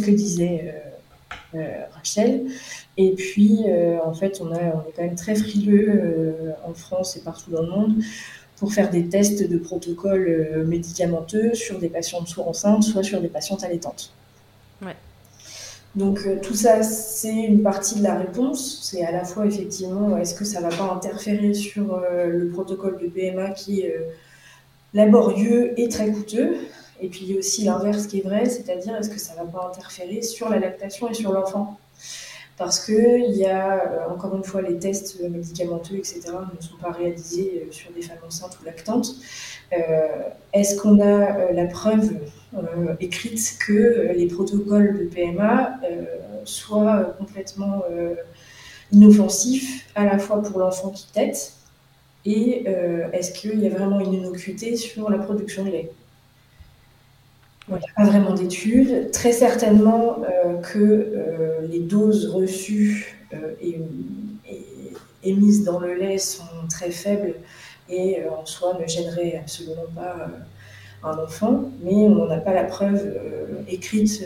Rachel. Et puis, en fait, on est quand même très frileux en France et partout dans le monde pour faire des tests de protocoles médicamenteux sur des patientes soit enceintes, soit sur des patientes allaitantes. Ouais. Donc tout ça, c'est une partie de la réponse. C'est à la fois effectivement, est-ce que ça ne va pas interférer sur le protocole de PMA qui est laborieux et très coûteux. Et puis il y a aussi l'inverse qui est vrai, c'est-à-dire est-ce que ça ne va pas interférer sur la lactation et sur l'enfant ? Parce qu'il y a, encore une fois, les tests médicamenteux, etc., ne sont pas réalisés sur des femmes enceintes ou lactantes. Est-ce qu'on a la preuve écrite que les protocoles de PMA soient complètement inoffensifs, à la fois pour l'enfant qui tète, et est-ce qu'il y a vraiment une innocuité sur la production de lait ? Il n'y a pas vraiment d'études. Très certainement que les doses reçues et émises dans le lait sont très faibles et en soi ne gêneraient absolument pas un enfant, mais on n'en a pas la preuve écrite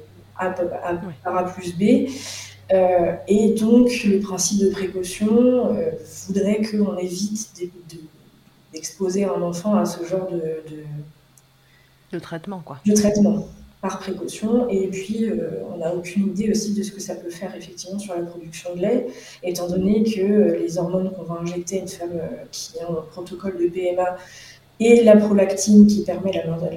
par A plus B. Et donc, le principe de précaution voudrait qu'on évite d'exposer un enfant à ce genre de traitement, quoi. De traitement, par précaution. Et puis, on n'a aucune idée aussi de ce que ça peut faire effectivement sur la production de lait, étant donné que les hormones qu'on va injecter à une femme qui a un protocole de PMA et la prolactine qui permet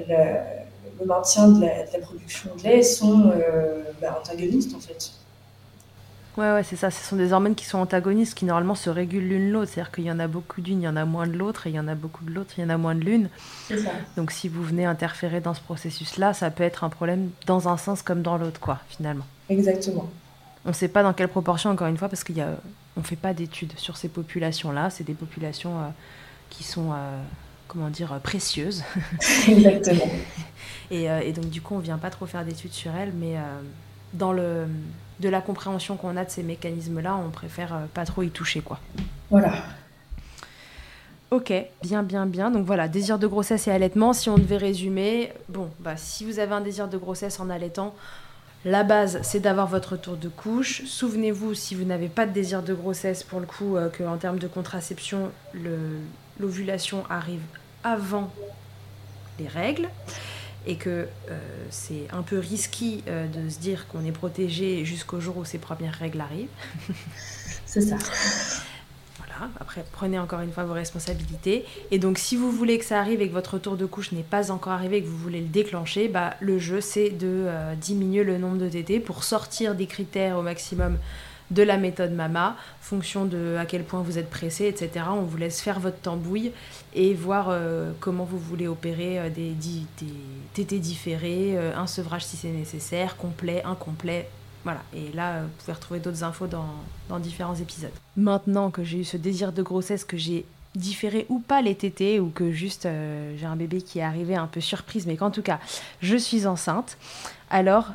le maintien de la production de lait sont antagonistes, en fait. Ouais, c'est ça. Ce sont des hormones qui sont antagonistes, qui normalement se régulent l'une l'autre. C'est-à-dire qu'il y en a beaucoup d'une, il y en a moins de l'autre, et il y en a beaucoup de l'autre, il y en a moins de l'une. C'est ça. Donc si vous venez interférer dans ce processus-là, ça peut être un problème dans un sens comme dans l'autre, quoi, finalement. Exactement. On ne sait pas dans quelle proportion, encore une fois, parce qu'on ne fait pas d'études sur ces populations-là. C'est des populations qui sont, précieuses. Exactement. Et donc, du coup, on ne vient pas trop faire d'études sur elles, mais de la compréhension qu'on a de ces mécanismes-là, on préfère pas trop y toucher, quoi. Voilà. Ok, bien. Donc voilà, désir de grossesse et allaitement. Si on devait résumer, si vous avez un désir de grossesse en allaitant, la base, c'est d'avoir votre tour de couche. Souvenez-vous, si vous n'avez pas de désir de grossesse, pour le coup, qu'en termes de contraception, l'ovulation arrive avant les règles. Et que c'est un peu risqué de se dire qu'on est protégé jusqu'au jour où ces premières règles arrivent. C'est ça. Voilà, après, prenez encore une fois vos responsabilités. Et donc, si vous voulez que ça arrive et que votre tour de couche n'est pas encore arrivé et que vous voulez le déclencher, le jeu, c'est de diminuer le nombre de tétés pour sortir des critères au maximum de la méthode MAMA, fonction de à quel point vous êtes pressé, etc. On vous laisse faire votre tambouille et voir comment vous voulez opérer des tétés différés, un sevrage si c'est nécessaire, complet, incomplet. Voilà, et là, vous pouvez retrouver d'autres infos dans différents épisodes. Maintenant que j'ai eu ce désir de grossesse, que j'ai différé ou pas les tétés, ou que juste j'ai un bébé qui est arrivé un peu surprise, mais qu'en tout cas, je suis enceinte, alors...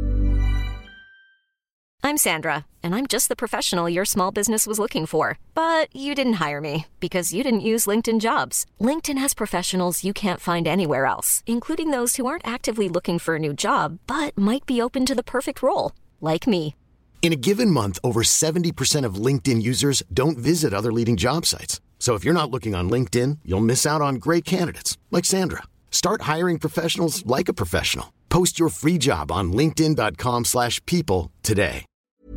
I'm Sandra, and I'm just the professional your small business was looking for. But you didn't hire me, because you didn't use LinkedIn Jobs. LinkedIn has professionals you can't find anywhere else, including those who aren't actively looking for a new job, but might be open to the perfect role, like me. In a given month, over 70% of LinkedIn users don't visit other leading job sites. So if you're not looking on LinkedIn, you'll miss out on great candidates, like Sandra. Start hiring professionals like a professional. Post your free job on linkedin.com/people today.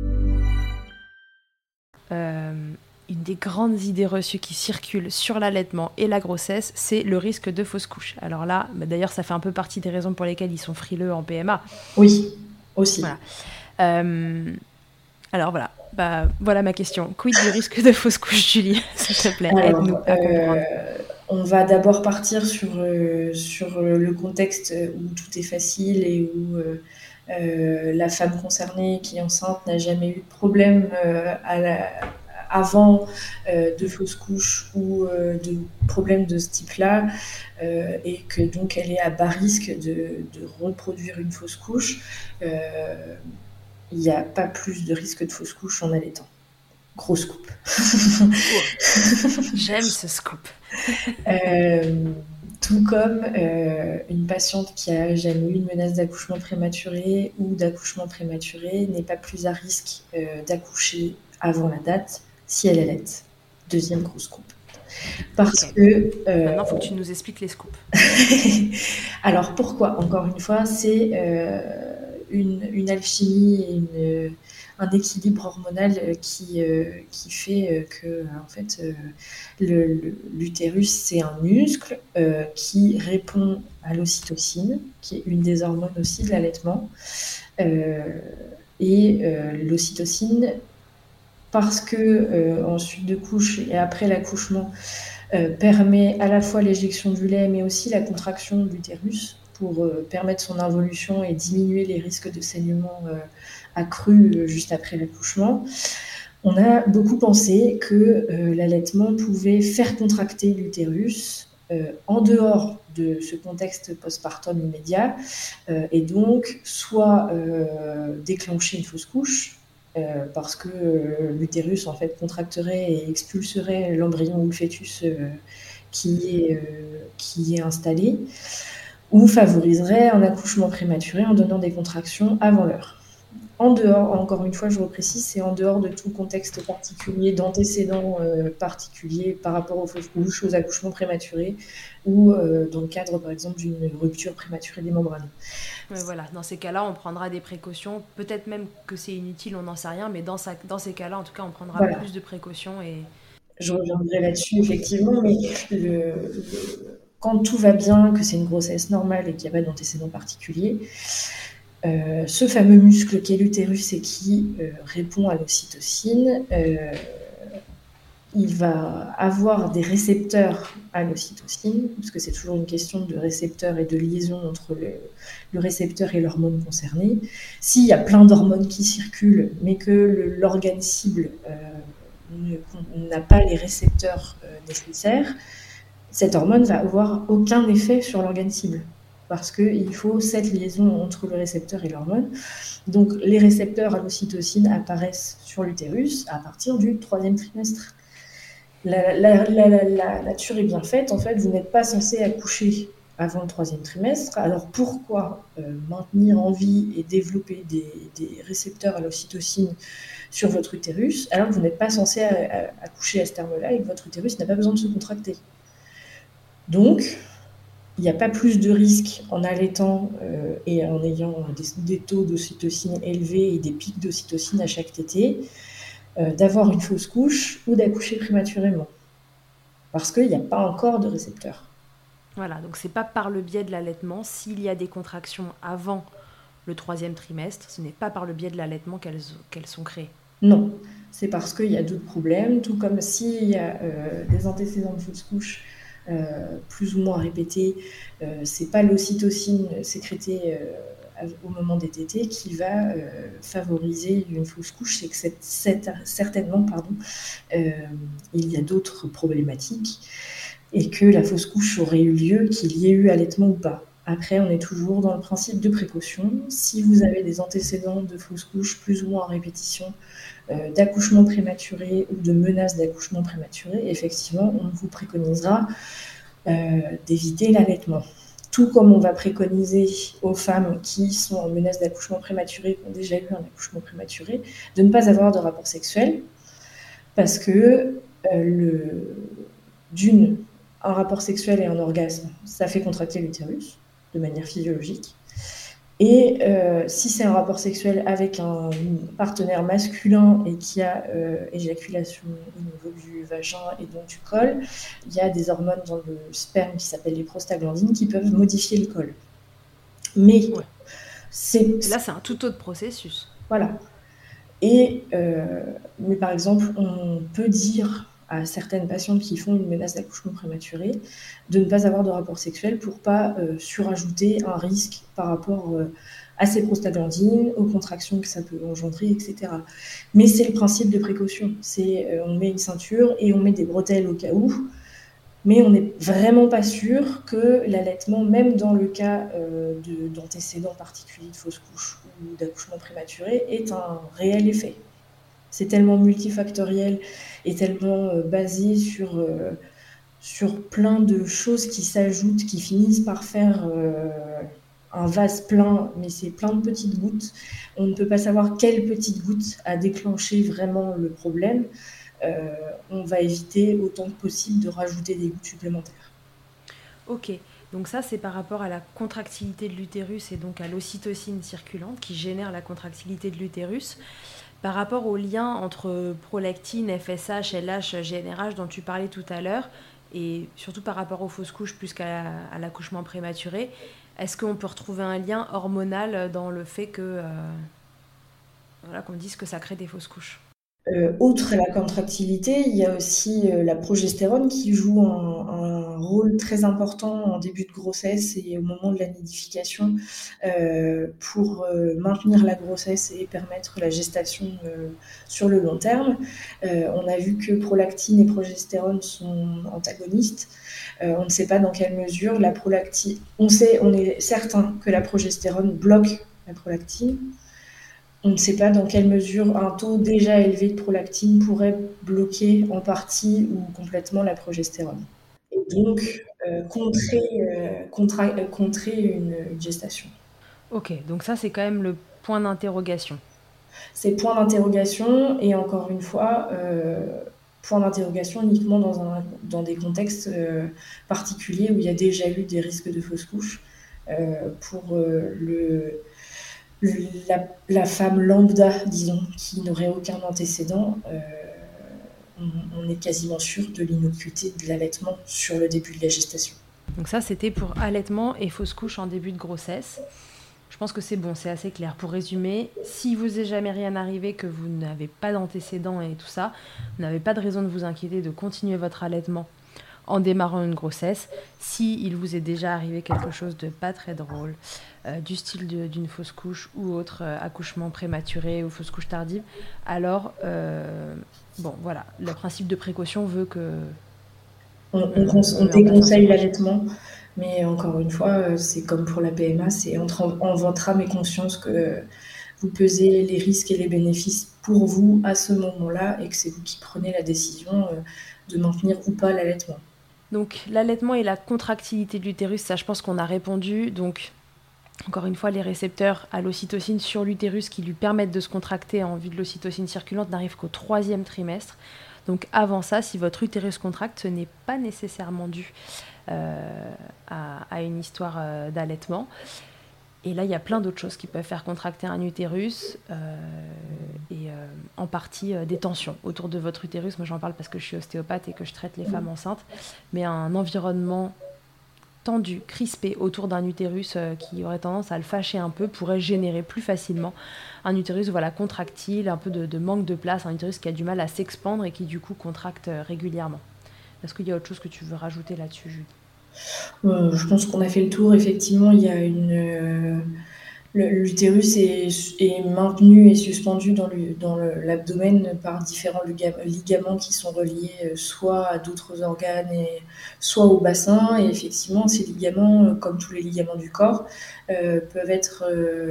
Une des grandes idées reçues qui circulent sur l'allaitement et la grossesse, c'est le risque de fausse couche. Alors là, d'ailleurs, ça fait un peu partie des raisons pour lesquelles ils sont frileux en PMA. Oui, aussi. Voilà. Alors voilà, voilà ma question. Quid du risque de fausse couche, Julie? S'il te plaît, aide-nous à comprendre. On va d'abord partir sur le contexte où tout est facile et où la femme concernée qui est enceinte n'a jamais eu de problème avant de fausses couches ou de problèmes de ce type-là, et que donc elle est à bas risque de reproduire une fausse couche, il n'y a pas plus de risque de fausse couche en allaitant. Gros scoop. J'aime ce scoop. Tout comme une patiente qui a jamais eu une menace d'accouchement prématuré ou d'accouchement prématuré n'est pas plus à risque d'accoucher avant la date si elle allaite. Deuxième gros scoop. Parce que... Maintenant, il faut que tu nous expliques les scoops. Alors, pourquoi? Encore une fois, c'est une alchimie et un équilibre hormonal qui fait que, en fait, l'utérus, c'est un muscle qui répond à l'ocytocine, qui est une des hormones aussi de l'allaitement. L'ocytocine, parce que en suite de couche et après l'accouchement, permet à la fois l'éjection du lait, mais aussi la contraction de l'utérus pour permettre son involution et diminuer les risques de saignement accrus juste après l'accouchement. On a beaucoup pensé que l'allaitement pouvait faire contracter l'utérus en dehors de ce contexte postpartum immédiat et donc soit déclencher une fausse couche, parce que l'utérus en fait contracterait et expulserait l'embryon ou le fœtus qui est installé, ou favoriserait un accouchement prématuré en donnant des contractions avant l'heure. En dehors, encore une fois je reprécise, c'est en dehors de tout contexte particulier, d'antécédents particuliers par rapport aux fausses couches, aux accouchements prématurés ou dans le cadre par exemple d'une rupture prématurée des membranes. Ouais, voilà, dans ces cas-là, on prendra des précautions. Peut-être même que c'est inutile, on n'en sait rien, mais dans ces cas-là, en tout cas, on prendra plus de précautions. Et je reviendrai là-dessus, effectivement, mais quand tout va bien, que c'est une grossesse normale et qu'il n'y a pas d'antécédents particuliers, ce fameux muscle qui est l'utérus et qui répond à l'ocytocine, il va avoir des récepteurs à l'ocytocine, parce que c'est toujours une question de récepteurs et de liaison entre le récepteur et l'hormone concernée. S'il y a plein d'hormones qui circulent, mais que l'organe cible n'a pas les récepteurs nécessaires, cette hormone va avoir aucun effet sur l'organe cible, parce qu'il faut cette liaison entre le récepteur et l'hormone. Donc les récepteurs à l'ocytocine apparaissent sur l'utérus à partir du 3e trimestre. La nature est bien faite, en fait, vous n'êtes pas censé accoucher avant le 3e trimestre, alors pourquoi maintenir en vie et développer des récepteurs à l'ocytocine sur votre utérus, alors que vous n'êtes pas censé accoucher à ce terme-là et que votre utérus n'a pas besoin de se contracter? Donc, il n'y a pas plus de risque en allaitant et en ayant des taux d'ocytocine élevés et des pics d'ocytocine à chaque tétée, d'avoir une fausse couche ou d'accoucher prématurément, parce qu'il n'y a pas encore de récepteurs. Voilà, donc c'est pas par le biais de l'allaitement. S'il y a des contractions avant le 3e trimestre, ce n'est pas par le biais de l'allaitement qu'elles sont créées. Non, c'est parce qu'il y a d'autres problèmes, tout comme s'il y a des antécédents de fausse couche plus ou moins répétés, c'est pas l'ocytocine sécrétée au moment des tétés qui va favoriser une fausse couche, c'est que certainement, il y a d'autres problématiques et que la fausse couche aurait eu lieu, qu'il y ait eu allaitement ou pas. Après, on est toujours dans le principe de précaution. Si vous avez des antécédents de fausse couche plus ou moins en répétition, d'accouchement prématuré ou de menace d'accouchement prématuré, effectivement, on vous préconisera d'éviter l'allaitement. Tout comme on va préconiser aux femmes qui sont en menace d'accouchement prématuré, qui ont déjà eu un accouchement prématuré, de ne pas avoir de rapport sexuel, parce que un rapport sexuel et un orgasme, ça fait contracter l'utérus de manière physiologique. Et si c'est un rapport sexuel avec un partenaire masculin et qui a éjaculation au niveau du vagin et donc du col, il y a des hormones dans le sperme qui s'appellent les prostaglandines qui peuvent modifier le col. Mais là, c'est un tout autre processus. Voilà. Mais par exemple, on peut dire à certaines patientes qui font une menace d'accouchement prématuré de ne pas avoir de rapport sexuel pour pas surajouter un risque par rapport à ses prostaglandines, aux contractions que ça peut engendrer, etc. Mais c'est le principe de précaution. On met une ceinture et on met des bretelles au cas où, mais on n'est vraiment pas sûr que l'allaitement, même dans le cas d'antécédents particuliers de fausse couche ou d'accouchement prématuré, ait un réel effet. C'est tellement multifactoriel et tellement basé sur plein de choses qui s'ajoutent, qui finissent par faire un vase plein, mais c'est plein de petites gouttes. On ne peut pas savoir quelle petite goutte a déclenché vraiment le problème. On va éviter autant que possible de rajouter des gouttes supplémentaires. Ok, donc ça c'est par rapport à la contractilité de l'utérus et donc à l'ocytocine circulante qui génère la contractilité de l'utérus. Par rapport au lien entre prolactine, FSH, LH, GnRH dont tu parlais tout à l'heure, et surtout par rapport aux fausses couches plus qu'à l'accouchement prématuré, est-ce qu'on peut retrouver un lien hormonal dans le fait que, qu'on dise que ça crée des fausses couches ? Outre la contractilité, il y a aussi la progestérone qui joue un rôle très important en début de grossesse et au moment de la nidification pour maintenir la grossesse et permettre la gestation sur le long terme. On a vu que prolactine et progestérone sont antagonistes. On ne sait pas dans quelle mesure la prolactine... On est certain que la progestérone bloque la prolactine. On ne sait pas dans quelle mesure un taux déjà élevé de prolactine pourrait bloquer en partie ou complètement la progestérone. Et donc, contrer une gestation. Ok, donc ça c'est quand même le point d'interrogation. C'est point d'interrogation et encore une fois, point d'interrogation uniquement dans des contextes particuliers où il y a déjà eu des risques de fausse couche. Pour la femme lambda, disons, qui n'aurait aucun antécédent, on est quasiment sûr de l'innocuité de l'allaitement sur le début de la gestation. Donc ça, c'était pour allaitement et fausse couche en début de grossesse. Je pense que c'est bon, c'est assez clair. Pour résumer, si vous est jamais rien arrivé, que vous n'avez pas d'antécédents et tout ça, vous n'avez pas de raison de vous inquiéter de continuer votre allaitement en démarrant une grossesse. Si il vous est déjà arrivé quelque chose de pas très drôle, du style d'une fausse couche ou autre accouchement prématuré ou fausse couche tardive, alors bon voilà, le principe de précaution veut que on déconseille l'allaitement, mais encore une fois, c'est comme pour la PMA, c'est en votre âme et conscience que vous pesez les risques et les bénéfices pour vous à ce moment-là et que c'est vous qui prenez la décision de maintenir ou pas l'allaitement. Donc l'allaitement et la contractilité de l'utérus, ça je pense qu'on a répondu. Donc encore une fois, les récepteurs à l'ocytocine sur l'utérus qui lui permettent de se contracter en vue de l'ocytocine circulante n'arrivent qu'au 3e trimestre. Donc avant ça, si votre utérus contracte, ce n'est pas nécessairement dû à une histoire d'allaitement. Et là, il y a plein d'autres choses qui peuvent faire contracter un utérus et en partie des tensions autour de votre utérus. Moi, j'en parle parce que je suis ostéopathe et que je traite les femmes enceintes. Mais un environnement tendu, crispé autour d'un utérus qui aurait tendance à le fâcher un peu pourrait générer plus facilement un utérus contractile, un peu de manque de place, un utérus qui a du mal à s'expandre et qui du coup contracte régulièrement. Est-ce qu'il y a autre chose que tu veux rajouter là-dessus, Julie ? Je pense qu'on a fait le tour. Effectivement, il y a l'utérus est maintenu et suspendu dans l'abdomen par différents ligaments qui sont reliés soit à d'autres organes et soit au bassin. Et effectivement, ces ligaments, comme tous les ligaments du corps, peuvent être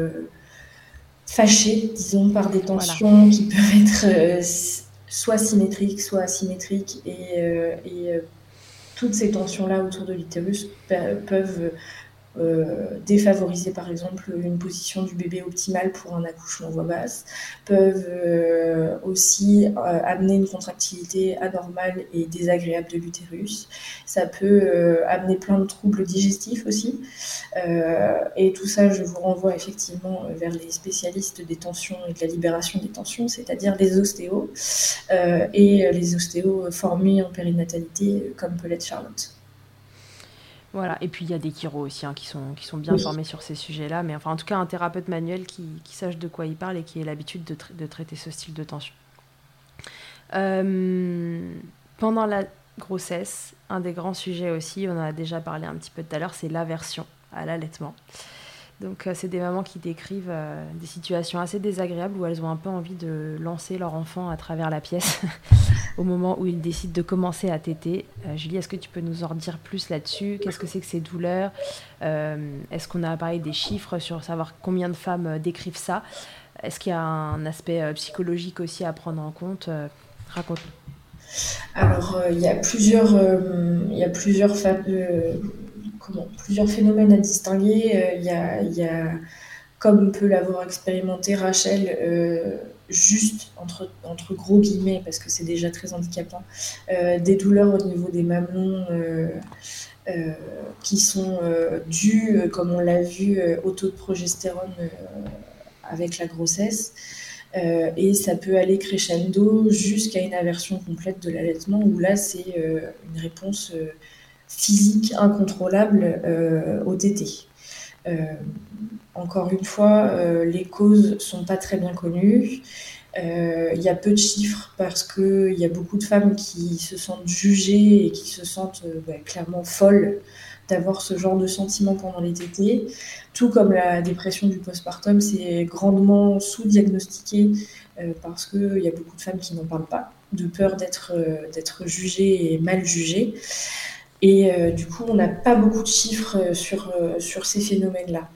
fâchés, disons, par des tensions qui peuvent être soit symétriques, soit asymétriques. Et toutes ces tensions-là autour de l'utérus peuvent défavoriser par exemple une position du bébé optimale pour un accouchement voix basse, peuvent aussi amener une contractilité anormale et désagréable de l'utérus. Ça peut amener plein de troubles digestifs aussi. Et tout ça, je vous renvoie effectivement vers les spécialistes des tensions et de la libération des tensions, c'est-à-dire les ostéos, et les ostéos formés en périnatalité, comme peut l'être Charlotte. Voilà, et puis il y a des chiros aussi qui sont bien formés sur ces sujets-là, mais enfin en tout cas un thérapeute manuel qui sache de quoi il parle et qui ait l'habitude de traiter ce style de tension. Pendant la grossesse, un des grands sujets aussi, on en a déjà parlé un petit peu tout à l'heure, c'est l'aversion à l'allaitement. Donc, c'est des mamans qui décrivent des situations assez désagréables où elles ont un peu envie de lancer leur enfant à travers la pièce au moment où ils décident de commencer à téter. Julie, est-ce que tu peux nous en dire plus là-dessus ? Qu'est-ce que c'est que ces douleurs ? Est-ce qu'on a parlé des chiffres sur savoir combien de femmes décrivent ça ? Est-ce qu'il y a un aspect psychologique aussi à prendre en compte ? Raconte-nous. Alors, il y a plusieurs phénomènes à distinguer. Il y a, comme peut l'avoir expérimenté Rachel, juste entre gros guillemets, parce que c'est déjà très handicapant, des douleurs au niveau des mamelons qui sont dues, comme on l'a vu, au taux de progestérone avec la grossesse. Et ça peut aller crescendo jusqu'à une aversion complète de l'allaitement, où là, c'est une réponse physique incontrôlable au tété. Encore une fois, les causes sont pas très bien connues. Il y a peu de chiffres parce qu'il y a beaucoup de femmes qui se sentent jugées et qui se sentent clairement folles d'avoir ce genre de sentiments pendant les tétées. Tout comme la dépression du postpartum, c'est grandement sous-diagnostiqué parce qu'il y a beaucoup de femmes qui n'en parlent pas, de peur d'être jugées et mal jugées. Et du coup, on n'a pas beaucoup de chiffres sur ces phénomènes-là.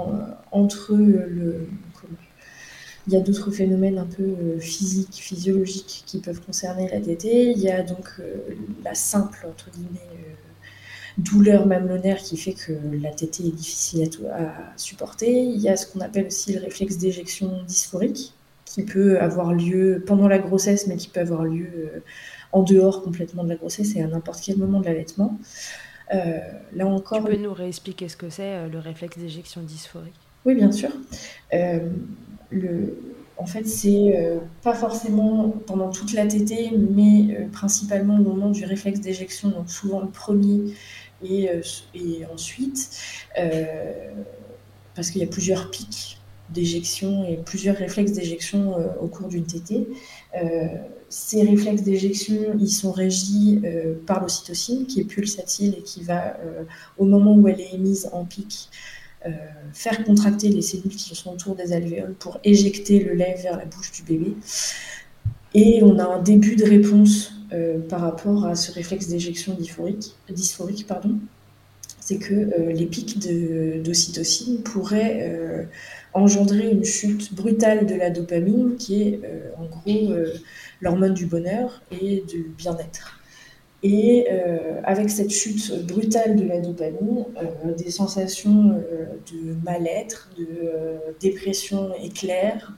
Il y a d'autres phénomènes un peu physiques, physiologiques qui peuvent concerner la tétée. Il y a donc la simple, entre guillemets, douleur mamelonnaire qui fait que la tétée est difficile à supporter. Il y a ce qu'on appelle aussi le réflexe d'éjection dysphorique qui peut avoir lieu pendant la grossesse, mais qui peut avoir lieu en dehors complètement de la grossesse et à n'importe quel moment de l'allaitement. Là encore, tu peux nous réexpliquer ce que c'est le réflexe d'éjection dysphorique ? Oui, bien sûr. En fait, c'est pas forcément pendant toute la tétée, mais principalement au moment du réflexe d'éjection, donc souvent le premier et ensuite, parce qu'il y a plusieurs pics d'éjection et plusieurs réflexes d'éjection au cours d'une tétée. Ces réflexes d'éjection, ils sont régis par l'ocytocine, qui est pulsatile et qui va, au moment où elle est émise en pic, faire contracter les cellules qui sont autour des alvéoles pour éjecter le lait vers la bouche du bébé. Et on a un début de réponse par rapport à ce réflexe d'éjection dysphorique. C'est que les pics d'ocytocine pourraient engendrer une chute brutale de la dopamine, qui est en gros l'hormone du bonheur et du bien-être. Et avec cette chute brutale de la dopamine, des sensations de mal-être, de dépression éclair,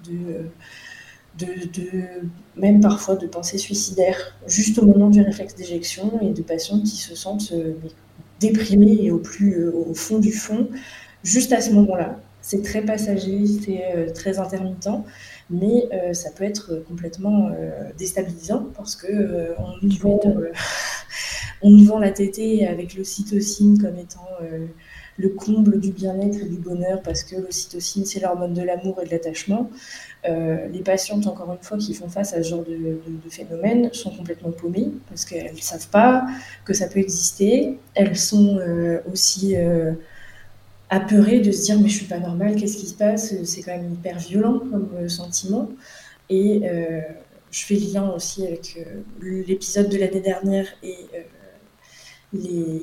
même parfois de pensées suicidaires, juste au moment du réflexe d'éjection, et de patients qui se sentent déprimés et au fond du fond, juste à ce moment-là. C'est très passager, c'est très intermittent, mais ça peut être complètement déstabilisant parce que on nous vend la tétée avec l'ocytocine comme étant le comble du bien-être et du bonheur, parce que l'ocytocine, c'est l'hormone de l'amour et de l'attachement. Les patientes, encore une fois, qui font face à ce genre de phénomène sont complètement paumées parce qu'elles ne savent pas que ça peut exister. Elles sont aussi apeurées de se dire « mais je ne suis pas normale, qu'est-ce qui se passe ?» C'est quand même hyper violent comme sentiment. Et je fais le lien aussi avec l'épisode de l'année dernière et les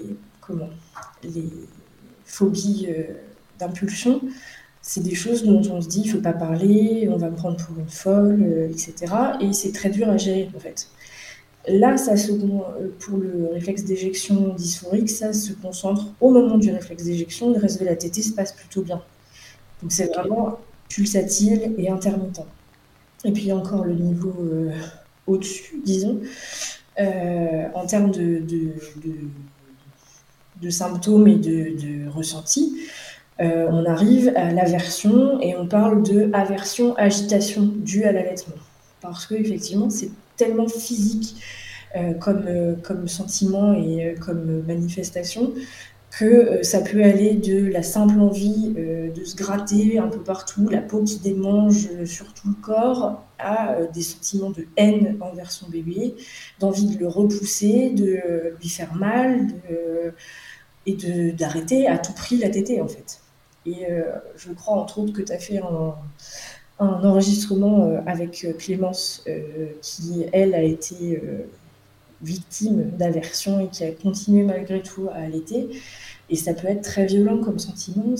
phobies d'impulsion. C'est des choses dont on se dit, il ne faut pas parler, on va me prendre pour une folle, etc. Et c'est très dur à gérer, en fait. Là, pour le réflexe d'éjection dysphorique, ça se concentre au moment du réflexe d'éjection, le reste de la tétée se passe plutôt bien. Donc c'est vraiment pulsatile et intermittent. Et puis encore le niveau au-dessus, disons, en termes de symptômes et de ressentis. On arrive à l'aversion et on parle de aversion-agitation due à l'allaitement. Parce qu'effectivement, c'est tellement physique comme sentiment et comme manifestation que ça peut aller de la simple envie de se gratter un peu partout, la peau qui démange sur tout le corps, à des sentiments de haine envers son bébé, d'envie de le repousser, de lui faire mal, et d'arrêter à tout prix la tétée, en fait. Et je crois entre autres que tu as fait un enregistrement avec Clémence qui, elle, a été victime d'aversion et qui a continué malgré tout à allaiter. Et ça peut être très violent comme sentiment.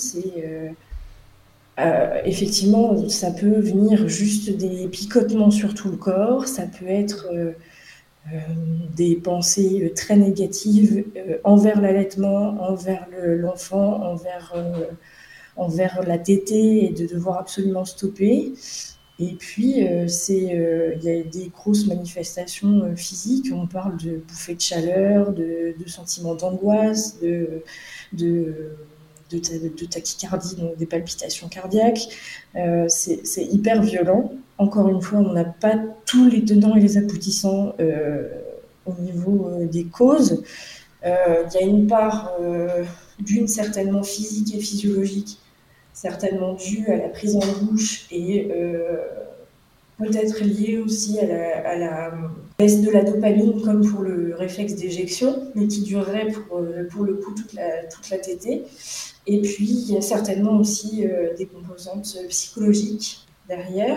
Effectivement, ça peut venir juste des picotements sur tout le corps, ça peut être des pensées très négatives envers l'allaitement, envers l'enfant, envers la tétée et de devoir absolument stopper. Et puis, il y a des grosses manifestations physiques. On parle de bouffées de chaleur, de sentiments d'angoisse, de tachycardie, donc des palpitations cardiaques. C'est hyper violent. Encore une fois, on n'a pas tous les tenants et les aboutissants au niveau des causes. Il y a une part d'une certainement physique et physiologique, certainement due à la prise en bouche et peut-être liée aussi à la baisse de la dopamine, comme pour le réflexe d'éjection, mais qui durerait pour le coup toute la tétée. Et puis, il y a certainement aussi des composantes psychologiques derrière.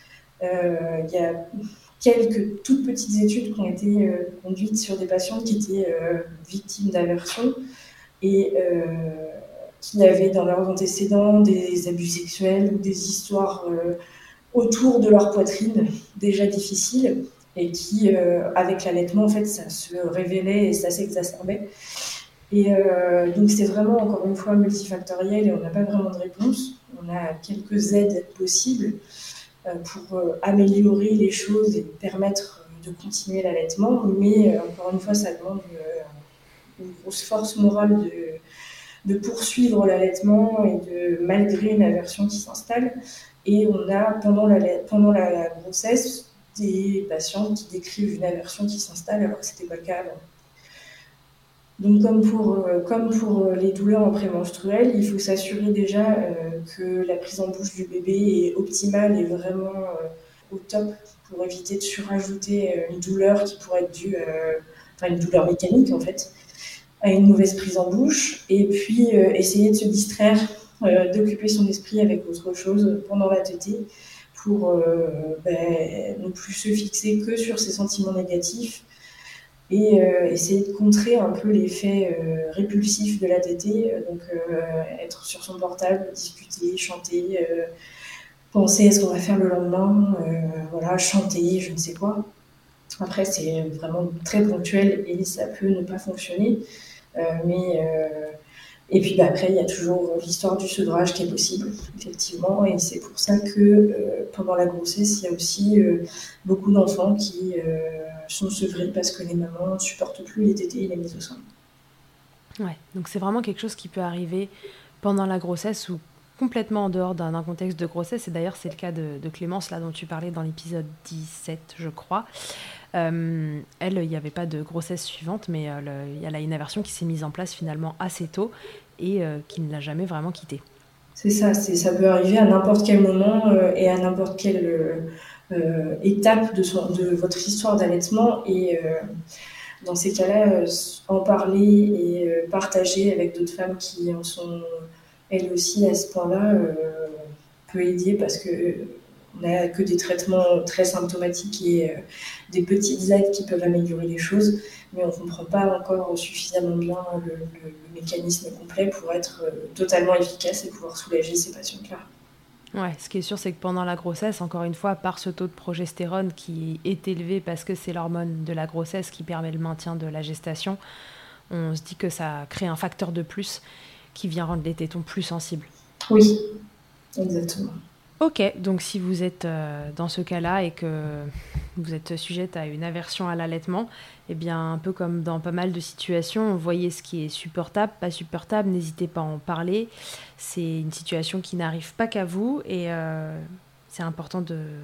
Il y a quelques toutes petites études qui ont été conduites sur des patientes qui étaient victimes d'aversion et qui avaient dans leurs antécédents des abus sexuels ou des histoires autour de leur poitrine déjà difficiles et qui, avec l'allaitement, en fait, ça se révélait et ça s'exacerbait. Et donc c'est vraiment, encore une fois, multifactoriel et on n'a pas vraiment de réponse. On a quelques aides possibles pour améliorer les choses et permettre de continuer l'allaitement, mais encore une fois, ça demande une grosse force morale de poursuivre l'allaitement et malgré une aversion qui s'installe. Et on a, pendant la grossesse, des patientes qui décrivent une aversion qui s'installe alors que ce n'était pas le cas avant. Donc, comme pour les douleurs prémenstruelles, il faut s'assurer déjà que la prise en bouche du bébé est optimale et vraiment au top pour éviter de surajouter une douleur qui pourrait être due, une douleur mécanique en fait, à une mauvaise prise en bouche. Et puis essayer de se distraire, d'occuper son esprit avec autre chose pendant la tétée pour ne plus se fixer que sur ses sentiments négatifs et essayer de contrer un peu l'effet répulsif de la tétée, donc être sur son portable, discuter, chanter, penser à ce qu'on va faire le lendemain, chanter, je ne sais quoi. Après, c'est vraiment très ponctuel et ça peut ne pas fonctionner. Et puis après, il y a toujours l'histoire du sevrage qui est possible, effectivement. Et c'est pour ça que pendant la grossesse, il y a aussi beaucoup d'enfants qui sont sevrés parce que les mamans ne supportent plus les tétés et les mises au sein. Ouais, donc c'est vraiment quelque chose qui peut arriver pendant la grossesse ou complètement en dehors d'un contexte de grossesse. Et d'ailleurs, c'est le cas de Clémence, là, dont tu parlais dans l'épisode 17, je crois. Elle, il n'y avait pas de grossesse suivante, mais elle a une aversion qui s'est mise en place finalement assez tôt et qui ne l'a jamais vraiment quittée. C'est ça, ça peut arriver à n'importe quel moment et à n'importe quelle étape de votre histoire d'allaitement. Et dans ces cas-là, en parler et partager avec d'autres femmes qui en sont elles aussi à ce point-là peut aider parce que on n'a que des traitements très symptomatiques et des petites aides qui peuvent améliorer les choses, mais on ne comprend pas encore suffisamment bien le mécanisme complet pour être totalement efficace et pouvoir soulager ces patientes-là. Ouais, ce qui est sûr, c'est que pendant la grossesse, encore une fois, par ce taux de progestérone qui est élevé parce que c'est l'hormone de la grossesse qui permet le maintien de la gestation, on se dit que ça crée un facteur de plus qui vient rendre les tétons plus sensibles. Oui, exactement. Ok, donc si vous êtes dans ce cas-là et que vous êtes sujette à une aversion à l'allaitement, eh bien, un peu comme dans pas mal de situations, voyez ce qui est supportable, pas supportable, n'hésitez pas à en parler. C'est une situation qui n'arrive pas qu'à vous et c'est important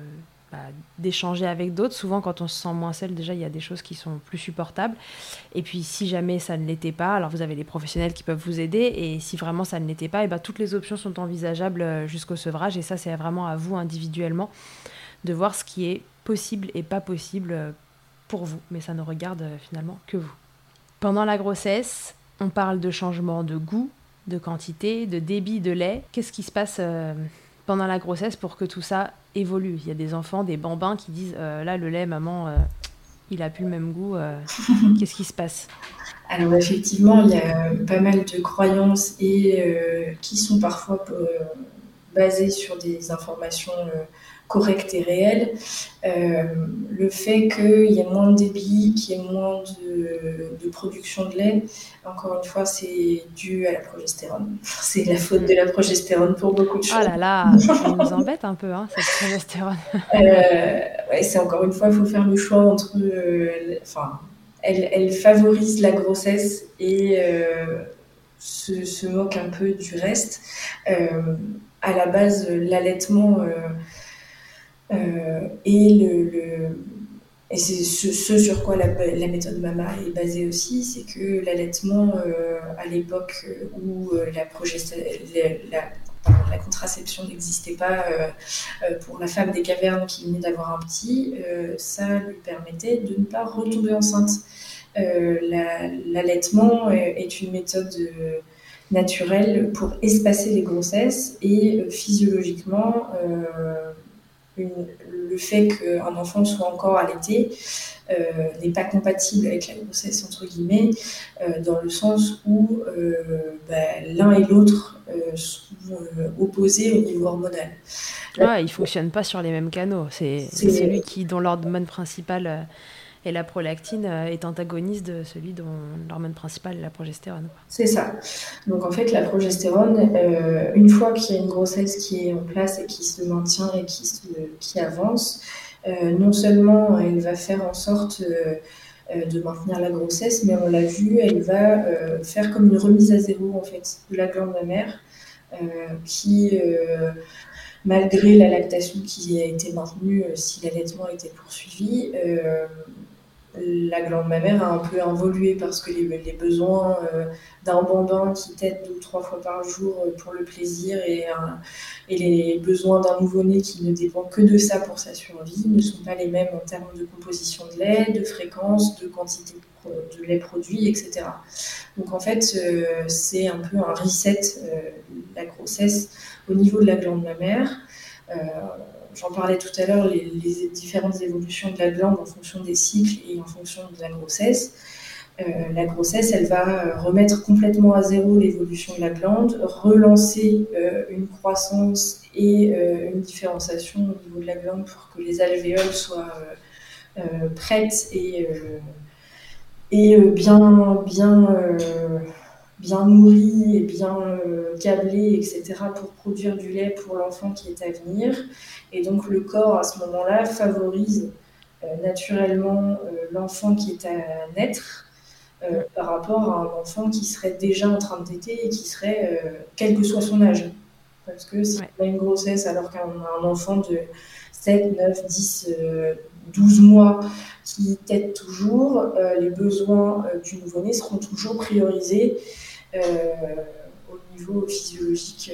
d'échanger avec d'autres. Souvent, quand on se sent moins seul, déjà, il y a des choses qui sont plus supportables. Et puis, si jamais ça ne l'était pas, alors vous avez les professionnels qui peuvent vous aider. Et si vraiment ça ne l'était pas, toutes les options sont envisageables jusqu'au sevrage. Et ça, c'est vraiment à vous, individuellement, de voir ce qui est possible et pas possible pour vous. Mais ça ne regarde finalement que vous. Pendant la grossesse, on parle de changement de goût, de quantité, de débit de lait. Qu'est-ce qui se passe pendant la grossesse pour que tout ça évolue? Il y a des enfants, des bambins qui disent là, le lait, maman, il a plus le même goût. Qu'est-ce qui se passe? Alors effectivement, il y a pas mal de croyances et qui sont parfois basées sur des informations correctes et réelles. Le fait qu'il y ait moins de débit, qu'il y ait moins de production de lait, encore une fois, c'est dû à la progestérone. C'est la faute de la progestérone pour beaucoup de choses. Ah là là, ça nous embête un peu, cette progestérone. Ouais, c'est encore une fois, il faut faire le choix entre... Elle favorise la grossesse et se moque un peu du reste. À la base, l'allaitement et c'est ce sur quoi la méthode MAMA est basée aussi, c'est que l'allaitement, à l'époque où la contraception n'existait pas pour la femme des cavernes qui venait d'avoir un petit, ça lui permettait de ne pas retomber enceinte. L'allaitement est une méthode naturelle pour espacer les grossesses et physiologiquement, le fait qu'un enfant soit encore allaité n'est pas compatible avec la grossesse, entre guillemets, dans le sens où l'un et l'autre sont opposés au niveau hormonal. Ouais, ils ne fonctionnent pas sur les mêmes canaux. C'est celui dont l'hormone principale est la prolactine est antagoniste de celui dont l'hormone principale est la progestérone. C'est ça. Donc en fait, la progestérone, une fois qu'il y a une grossesse qui est en place et qui se maintient et qui avance, non seulement elle va faire en sorte de maintenir la grossesse, mais on l'a vu, elle va faire comme une remise à zéro en fait de la glande mammaire qui malgré la lactation qui a été maintenue si l'allaitement a été poursuivi, la glande mammaire a un peu involué parce que les besoins d'un bambin qui tète 2 ou 3 fois par jour pour le plaisir et les besoins d'un nouveau-né qui ne dépend que de ça pour sa survie ne sont pas les mêmes en termes de composition de lait, de fréquence, de quantité de lait produit, etc. Donc en fait, c'est un peu un reset la grossesse au niveau de la glande mammaire. J'en parlais tout à l'heure, les différentes évolutions de la glande en fonction des cycles et en fonction de la grossesse. La grossesse, elle va remettre complètement à zéro l'évolution de la glande, relancer une croissance et une différenciation au niveau de la glande pour que les alvéoles soient prêtes et bien nourries et bien câblées, etc., pour produire du lait pour l'enfant qui est à venir. Et donc le corps, à ce moment-là, favorise naturellement l'enfant qui est à naître par rapport à un enfant qui serait déjà en train de téter et qui serait, quel que soit son âge. Parce que si on a une grossesse alors qu'on a un enfant de 7, 9, 10, 12 mois qui tète toujours, les besoins du nouveau-né seront toujours priorisés au niveau physiologique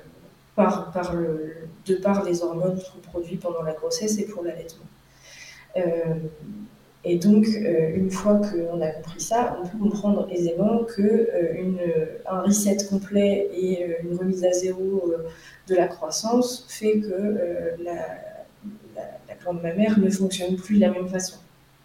de par les hormones qui sont produites pendant la grossesse et pour l'allaitement. Et donc, une fois qu'on a compris ça, on peut comprendre aisément qu'un reset complet et une remise à zéro de la croissance fait que la glande mammaire ne fonctionne plus de la même façon.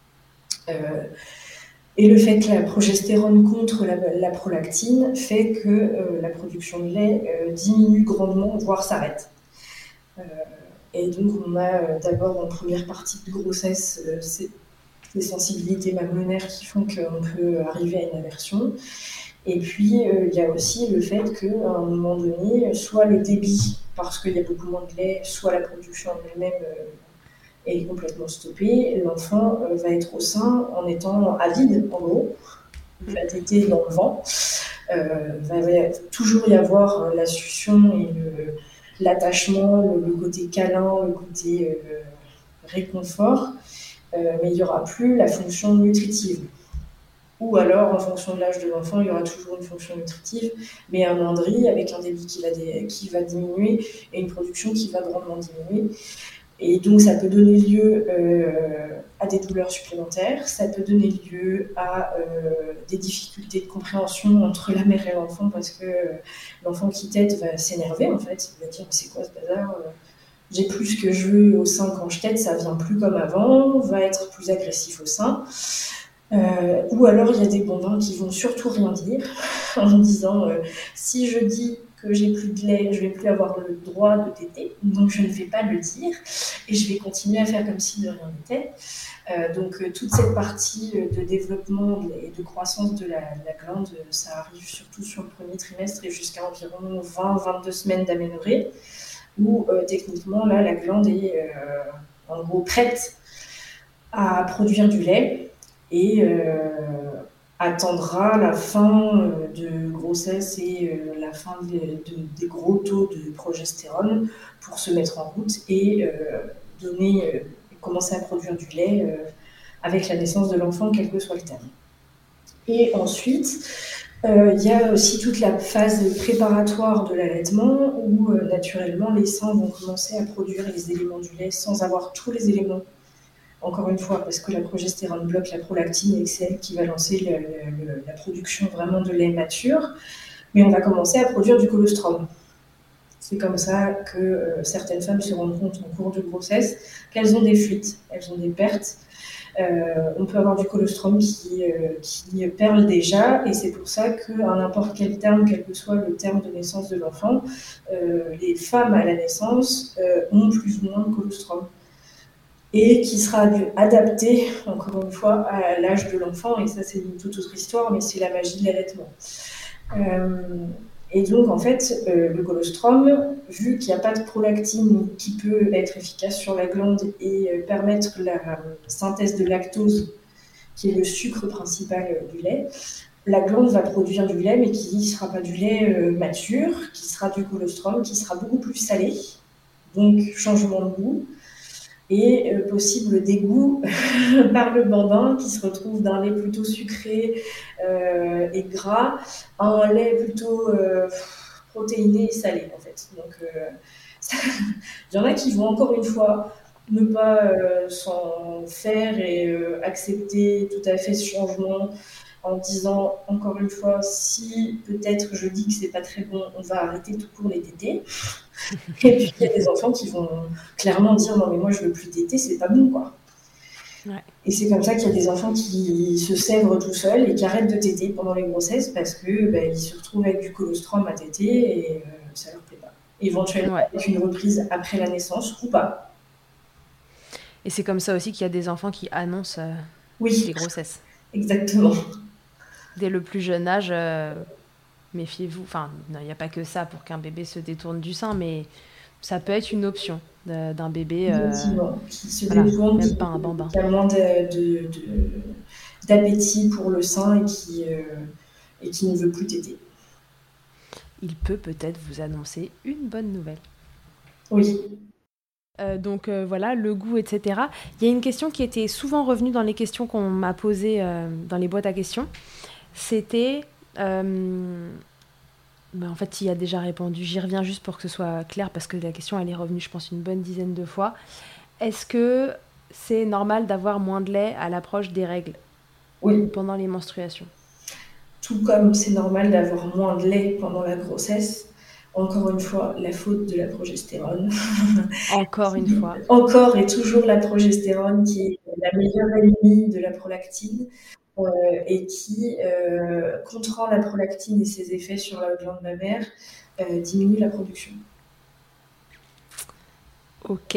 Et le fait que la progestérone contre la prolactine fait que la production de lait diminue grandement, voire s'arrête. Et donc on a d'abord en première partie de grossesse ces sensibilités mammaires qui font qu'on peut arriver à une aversion. Et puis il y a aussi le fait qu'à un moment donné, soit le débit, parce qu'il y a beaucoup moins de lait, soit la production en elle-même est complètement stoppée, l'enfant va être au sein en étant avide, en gros, il va téter dans le vent, va toujours y avoir la succion et l'attachement, le côté câlin, le côté réconfort, mais il n'y aura plus la fonction nutritive. Ou alors, en fonction de l'âge de l'enfant, il y aura toujours une fonction nutritive, mais amoindrie, avec un débit qui va diminuer et une production qui va grandement diminuer. Et donc, ça peut donner lieu à des douleurs supplémentaires, ça peut donner lieu à des difficultés de compréhension entre la mère et l'enfant parce que l'enfant qui tète va s'énerver en fait, il va dire c'est quoi ce bazar, j'ai plus ce que je veux au sein quand je tète, ça vient plus comme avant, va être plus agressif au sein. Ou alors il y a des bambins qui vont surtout rien dire en disant si je dis que j'ai plus de lait, je vais plus avoir le droit de téter, donc je ne vais pas le dire et je vais continuer à faire comme si de rien n'était. Donc toute cette partie de développement et de croissance de la glande, ça arrive surtout sur le premier trimestre et jusqu'à environ 20-22 semaines d'aménorrhée, où techniquement là la glande est en gros prête à produire du lait et attendra la fin de grossesse et la fin des gros taux de progestérone pour se mettre en route et commencer à produire du lait avec la naissance de l'enfant, quel que soit le terme. Et ensuite, il y a aussi toute la phase préparatoire de l'allaitement où naturellement les seins vont commencer à produire les éléments du lait sans avoir tous les éléments. Encore une fois, parce que la progestérone bloque la prolactine et que c'est elle qui va lancer la production vraiment de lait mature. Mais on va commencer à produire du colostrum. C'est comme ça que certaines femmes se rendent compte en cours de grossesse qu'elles ont des fuites, elles ont des pertes. On peut avoir du colostrum qui perle déjà, et c'est pour ça qu'à n'importe quel terme, quel que soit le terme de naissance de l'enfant, les femmes à la naissance ont plus ou moins de colostrum. Et qui sera adapté, encore une fois, à l'âge de l'enfant. Et ça, c'est une toute autre histoire, mais c'est la magie de l'allaitement. Et donc, en fait, le colostrum, vu qu'il n'y a pas de prolactine qui peut être efficace sur la glande et permettre la synthèse de lactose, qui est le sucre principal du lait, la glande va produire du lait, mais qui ne sera pas du lait mature, qui sera du colostrum, qui sera beaucoup plus salé, donc changement de goût, et possible dégoût par le bambin qui se retrouve d'un lait plutôt sucré et gras à un lait plutôt protéiné et salé en fait. Donc il y en a qui vont encore une fois ne pas s'en faire et accepter tout à fait ce changement en disant encore une fois, si peut-être je dis que c'est pas très bon, on va arrêter tout court les tétés. Et puis il y a des enfants qui vont clairement dire non mais moi je veux plus téter, c'est pas bon quoi. Ouais. Et c'est comme ça qu'il y a des enfants qui se sèvrent tout seuls et qui arrêtent de téter pendant les grossesses parce que ils se retrouvent avec du colostrum à téter et ça leur plaît pas. Éventuellement avec une reprise après la naissance ou pas. Et c'est comme ça aussi qu'il y a des enfants qui annoncent les grossesses. Exactement. Dès le plus jeune âge, méfiez-vous. Enfin, il n'y a pas que ça pour qu'un bébé se détourne du sein, mais ça peut être une option d'un bébé qui se détourne, même pas un bambin. Qui a moins d'appétit pour le sein et qui ne veut plus téter. Il peut peut-être vous annoncer une bonne nouvelle. Oui. Donc voilà, le goût, etc. Il y a une question qui était souvent revenue dans les questions qu'on m'a posées dans les boîtes à questions. C'était... en fait, il y a déjà répondu. J'y reviens juste pour que ce soit clair parce que la question, elle est revenue, je pense, une bonne dizaine de fois. Est-ce que c'est normal d'avoir moins de lait à l'approche des règles pendant les menstruations? Tout comme c'est normal d'avoir moins de lait pendant la grossesse. Encore une fois, la faute de la progestérone. Encore une fois. Encore et toujours la progestérone qui est la meilleure ennemie de la prolactine et qui, contrant la prolactine et ses effets sur la glande mammaire, diminue la production. Ok.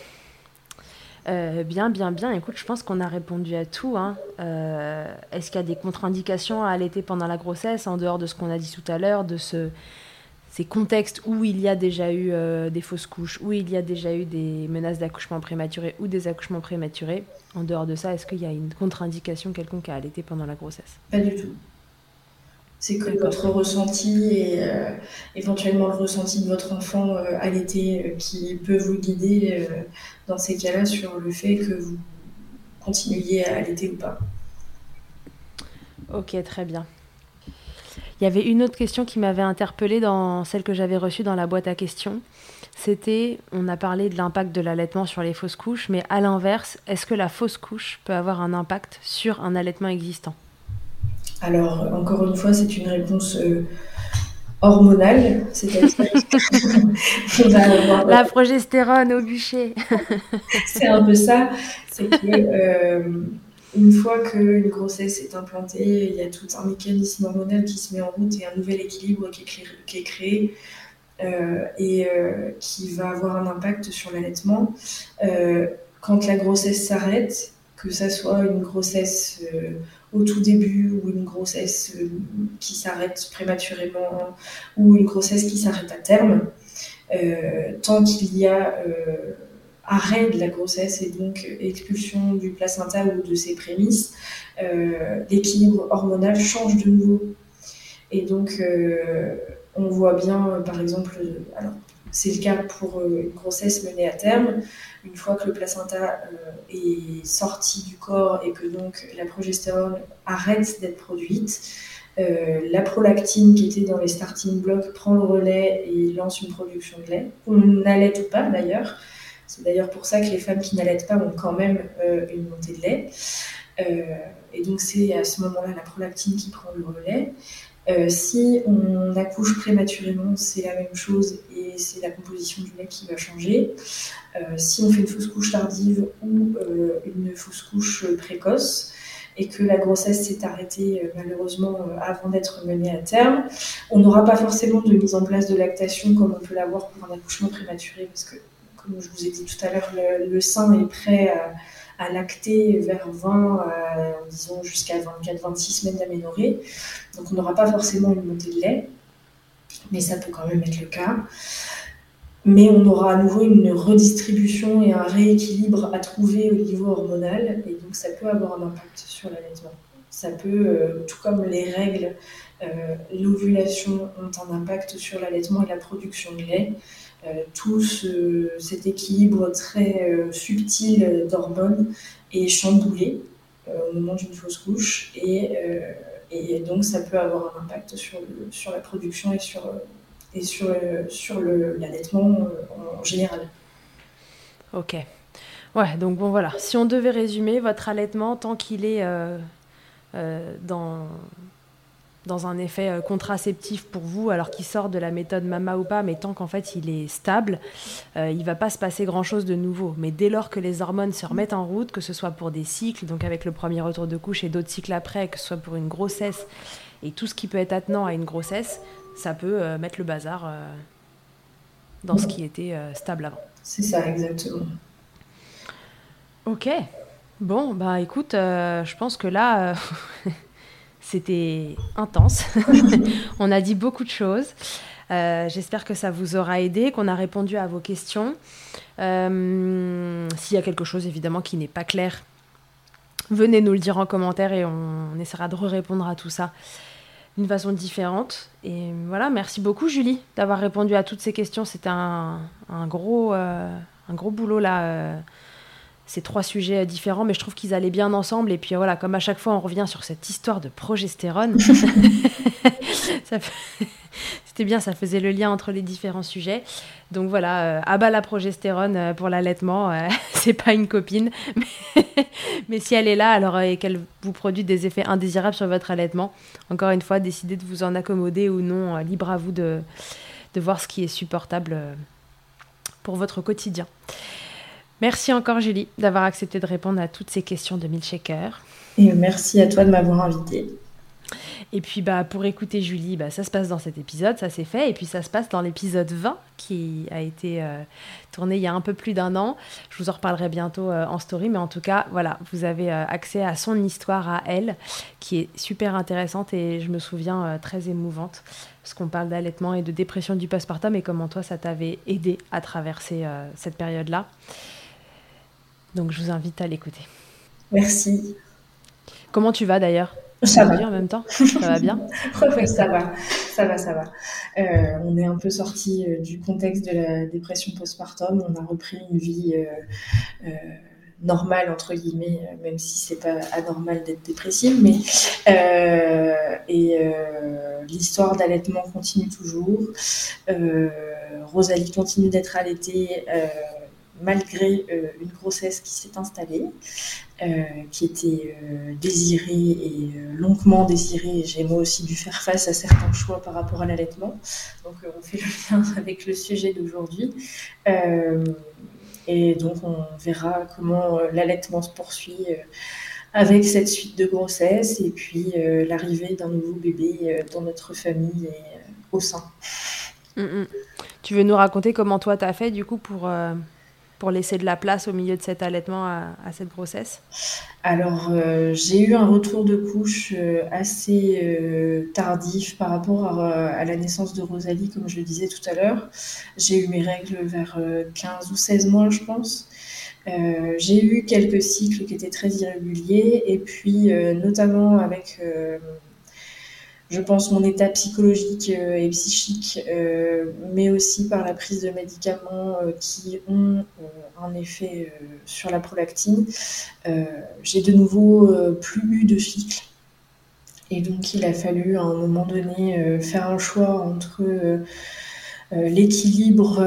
Bien. Écoute, je pense qu'on a répondu à tout. Est-ce qu'il y a des contre-indications à allaiter pendant la grossesse, en dehors de ce qu'on a dit tout à l'heure, de ces contextes où il y a déjà eu des fausses couches, où il y a déjà eu des menaces d'accouchement prématuré ou des accouchements prématurés? En dehors de ça, est-ce qu'il y a une contre-indication quelconque à allaiter pendant la grossesse? Pas du tout. C'est que votre ressenti et éventuellement le ressenti de votre enfant allaité qui peut vous guider dans ces cas-là sur le fait que vous continuiez à allaiter ou pas. Ok, très bien. Il y avait une autre question qui m'avait interpellée dans celle que j'avais reçue dans la boîte à questions. on a parlé de l'impact de l'allaitement sur les fausses couches, mais à l'inverse, est-ce que la fausse couche peut avoir un impact sur un allaitement existant ? Alors, encore une fois, c'est une réponse hormonale, c'est-à-dire qu'on va avoir... La progestérone au bûcher. C'est un peu ça, c'est que une fois qu'une grossesse est implantée, il y a tout un mécanisme hormonal qui se met en route et un nouvel équilibre qui est créé et qui va avoir un impact sur l'allaitement. Quand la grossesse s'arrête, que ça soit une grossesse au tout début ou une grossesse qui s'arrête prématurément ou une grossesse qui s'arrête à terme, tant qu'il y a arrêt de la grossesse et donc expulsion du placenta ou de ses prémices, l'équilibre hormonal change de nouveau. Et donc, on voit bien, par exemple, alors c'est le cas pour une grossesse menée à terme, une fois que le placenta est sorti du corps et que donc la progestérone arrête d'être produite, la prolactine qui était dans les starting blocks prend le relais et lance une production de lait. On allaite ou pas d'ailleurs. C'est d'ailleurs pour ça que les femmes qui n'allaitent pas ont quand même une montée de lait. Et donc c'est à ce moment-là la prolactine qui prend le relais. Si on accouche prématurément, c'est la même chose et c'est la composition du lait qui va changer. Si on fait une fausse couche tardive ou une fausse couche précoce et que la grossesse s'est arrêtée malheureusement avant d'être menée à terme, on n'aura pas forcément de mise en place de lactation comme on peut l'avoir pour un accouchement prématuré parce que, comme je vous ai dit tout à l'heure, le sein est prêt à lacter vers 20, disons jusqu'à 24-26 semaines d'aménorrhée. Donc on n'aura pas forcément une montée de lait, mais ça peut quand même être le cas. Mais on aura à nouveau une redistribution et un rééquilibre à trouver au niveau hormonal, et donc ça peut avoir un impact sur l'allaitement. Ça peut, tout comme les règles, l'ovulation ont un impact sur l'allaitement et la production de lait. Tout cet équilibre très subtil d'hormones est chamboulé au moment d'une fausse couche et donc ça peut avoir un impact sur la production et sur l'allaitement en général. Ok. Ouais, donc bon voilà, si on devait résumer, votre allaitement, tant qu'il est dans un effet contraceptif pour vous, alors qu'il sort de la méthode MAMA ou pas, mais tant qu'en fait il est stable, il ne va pas se passer grand-chose de nouveau. Mais dès lors que les hormones se remettent en route, que ce soit pour des cycles, donc avec le premier retour de couche et d'autres cycles après, que ce soit pour une grossesse et tout ce qui peut être attenant à une grossesse, ça peut mettre le bazar dans ce qui était stable avant. C'est ça, exactement. Ok. Bon, bah écoute, je pense que là... C'était intense. On a dit beaucoup de choses. J'espère que ça vous aura aidé, qu'on a répondu à vos questions. S'il y a quelque chose, évidemment, qui n'est pas clair, venez nous le dire en commentaire et on essaiera de répondre à tout ça d'une façon différente. Et voilà, merci beaucoup, Julie, d'avoir répondu à toutes ces questions. C'était un gros boulot, là. Ces 3 sujets différents, mais je trouve qu'ils allaient bien ensemble. Et puis voilà, comme à chaque fois, on revient sur cette histoire de progestérone. C'était bien, ça faisait le lien entre les différents sujets. Donc voilà, à bas la progestérone pour l'allaitement. C'est pas une copine. Mais si elle est là, alors, et qu'elle vous produit des effets indésirables sur votre allaitement, encore une fois, décidez de vous en accommoder ou non. Libre à vous de voir ce qui est supportable pour votre quotidien. Merci encore Julie d'avoir accepté de répondre à toutes ces questions de Milkshaker. Et merci à toi de m'avoir invitée. Et puis pour écouter Julie, ça se passe dans cet épisode, ça c'est fait. Et puis ça se passe dans l'épisode 20 qui a été tourné il y a un peu plus d'1 an. Je vous en reparlerai bientôt en story. Mais en tout cas, voilà, vous avez accès à son histoire à elle qui est super intéressante et je me souviens très émouvante. Parce qu'on parle d'allaitement et de dépression du postpartum et comment toi ça t'avait aidé à traverser cette période-là. Donc, je vous invite à l'écouter. Merci. Comment tu vas d'ailleurs ? Ça va. En même temps ? Ça va bien ? Oui, ça va. On est un peu sorti du contexte de la dépression postpartum. On a repris une vie normale, entre guillemets, même si c'est pas anormal d'être dépressive. Mais l'histoire d'allaitement continue toujours. Rosalie continue d'être allaitée malgré une grossesse qui s'est installée, qui était désirée et longuement désirée. J'ai moi aussi dû faire face à certains choix par rapport à l'allaitement. Donc on fait le lien avec le sujet d'aujourd'hui. Et donc on verra comment l'allaitement se poursuit avec cette suite de grossesse et puis l'arrivée d'un nouveau bébé dans notre famille et au sein. Tu veux nous raconter comment toi t'as fait du coup pour laisser de la place au milieu de cet allaitement à cette grossesse? Alors, j'ai eu un retour de couche assez tardif par rapport à la naissance de Rosalie, comme je le disais tout à l'heure. J'ai eu mes règles vers 15 ou 16 mois, je pense. J'ai eu quelques cycles qui étaient très irréguliers et puis notamment avec... je pense mon état psychologique et psychique, mais aussi par la prise de médicaments qui ont un effet sur la prolactine. J'ai de nouveau plus eu de cycle. Et donc, il a fallu à un moment donné faire un choix entre l'équilibre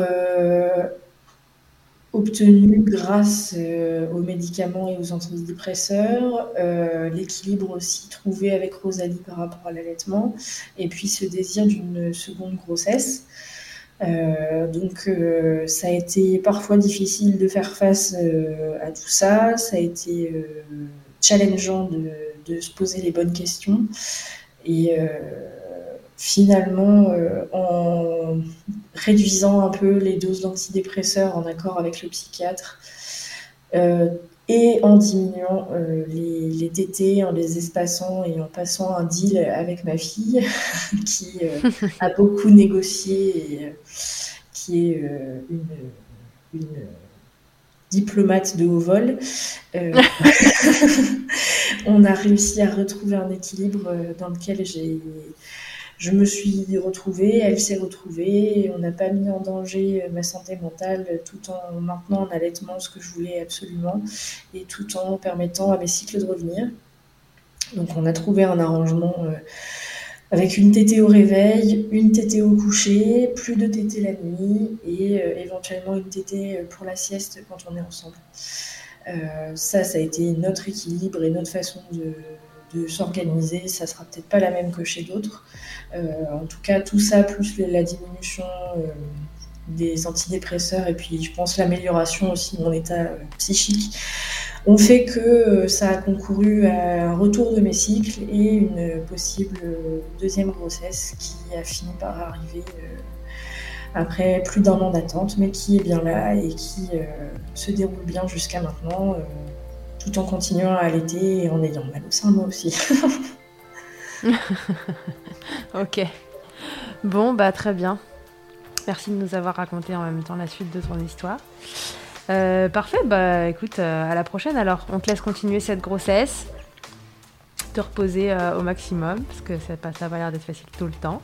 obtenu grâce aux médicaments et aux antidépresseurs, l'équilibre aussi trouvé avec Rosalie par rapport à l'allaitement, et puis ce désir d'une seconde grossesse. Donc ça a été parfois difficile de faire face à tout ça, ça a été challengeant de se poser les bonnes questions, et finalement, en réduisant un peu les doses d'antidépresseurs en accord avec le psychiatre et en diminuant les tétés, en les espaçant et en passant un deal avec ma fille qui a beaucoup négocié et qui est une diplomate de haut vol. On a réussi à retrouver un équilibre dans lequel je me suis retrouvée, elle s'est retrouvée, et on n'a pas mis en danger ma santé mentale tout en maintenant en allaitement ce que je voulais absolument et tout en permettant à mes cycles de revenir. Donc on a trouvé un arrangement avec une tétée au réveil, une tétée au coucher, plus de tétée la nuit et éventuellement une tétée pour la sieste quand on est ensemble. Ça a été notre équilibre et notre façon de s'organiser. Ça sera peut-être pas la même que chez d'autres. En tout cas, tout ça, plus la diminution des antidépresseurs et puis je pense l'amélioration aussi de mon état psychique, ont fait que ça a concouru à un retour de mes cycles et une possible deuxième grossesse qui a fini par arriver après plus d'1 an d'attente, mais qui est bien là et qui se déroule bien jusqu'à maintenant, tout en continuant à allaiter et en ayant mal au sein, moi aussi. Ok. Bon, bah très bien. Merci de nous avoir raconté en même temps la suite de ton histoire. Parfait, bah écoute, à la prochaine alors. On te laisse continuer cette grossesse, te reposer au maximum, parce que ça n'a pas l'air d'être facile tout le temps.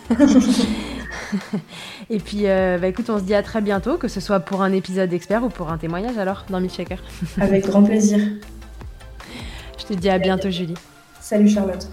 Et puis, bah écoute, on se dit à très bientôt, que ce soit pour un épisode expert ou pour un témoignage alors, dans Milkshaker. Avec grand plaisir. Je te dis à bientôt, Julie. Salut Charlotte.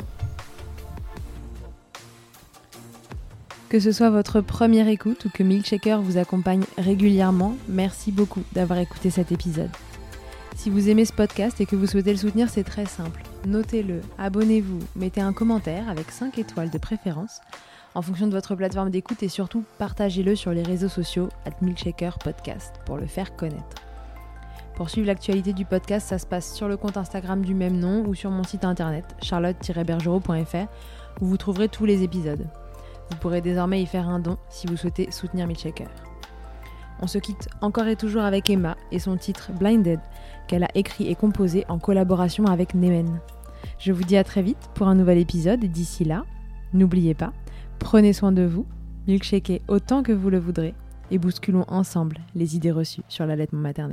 Que ce soit votre première écoute ou que Milkshaker vous accompagne régulièrement, merci beaucoup d'avoir écouté cet épisode. Si vous aimez ce podcast et que vous souhaitez le soutenir, c'est très simple. Notez-le, abonnez-vous, mettez un commentaire avec 5 étoiles de préférence en fonction de votre plateforme d'écoute et surtout partagez-le sur les réseaux sociaux @milkshakerpodcast pour le faire connaître. Pour suivre l'actualité du podcast, ça se passe sur le compte Instagram du même nom ou sur mon site internet charlotte-bergerot.fr où vous trouverez tous les épisodes. Vous pourrez désormais y faire un don si vous souhaitez soutenir Milkshaker. On se quitte encore et toujours avec Emma et son titre Blinded qu'elle a écrit et composé en collaboration avec Nemen. Je vous dis à très vite pour un nouvel épisode et d'ici là, n'oubliez pas, prenez soin de vous, milkshakez autant que vous le voudrez et bousculons ensemble les idées reçues sur l'allaitement maternel.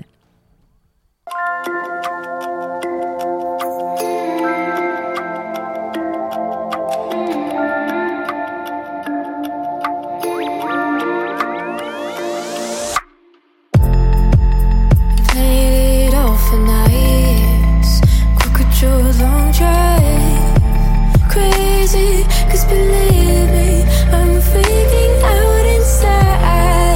Crazy, 'cause believe me, I'm freaking out inside.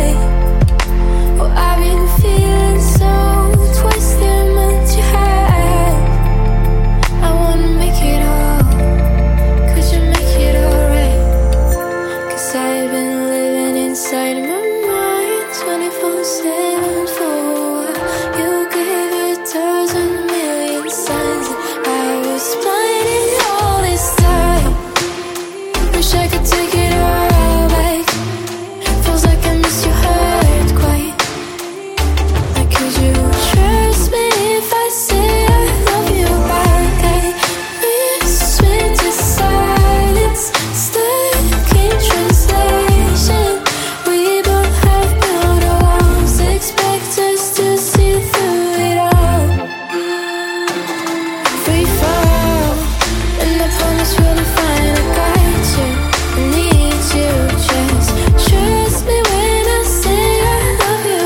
it's really fine, I got you, I need you. Just trust me when I say I love you,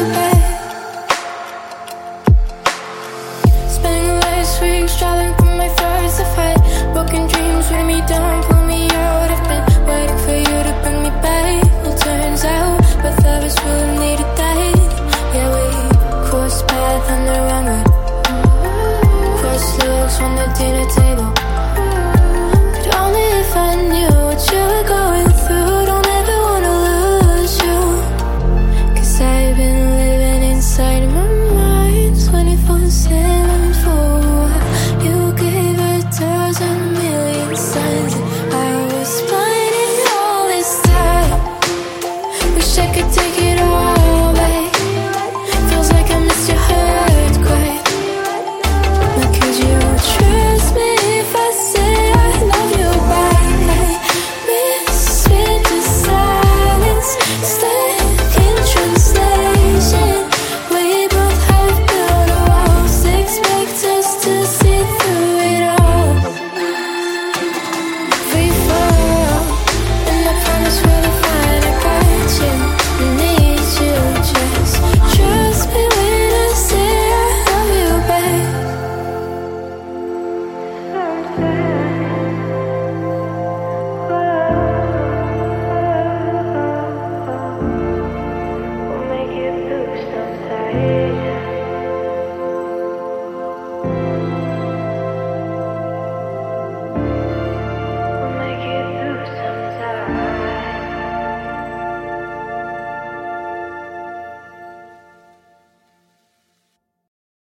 babe. Spending the last weeks traveling through my first fight. Broken dreams weigh me down, pull me out. I've been waiting for you to bring me back. Well, turns out both of us really needed that. Yeah, we crossed paths on the wrong road. Cross looks from the dinner table.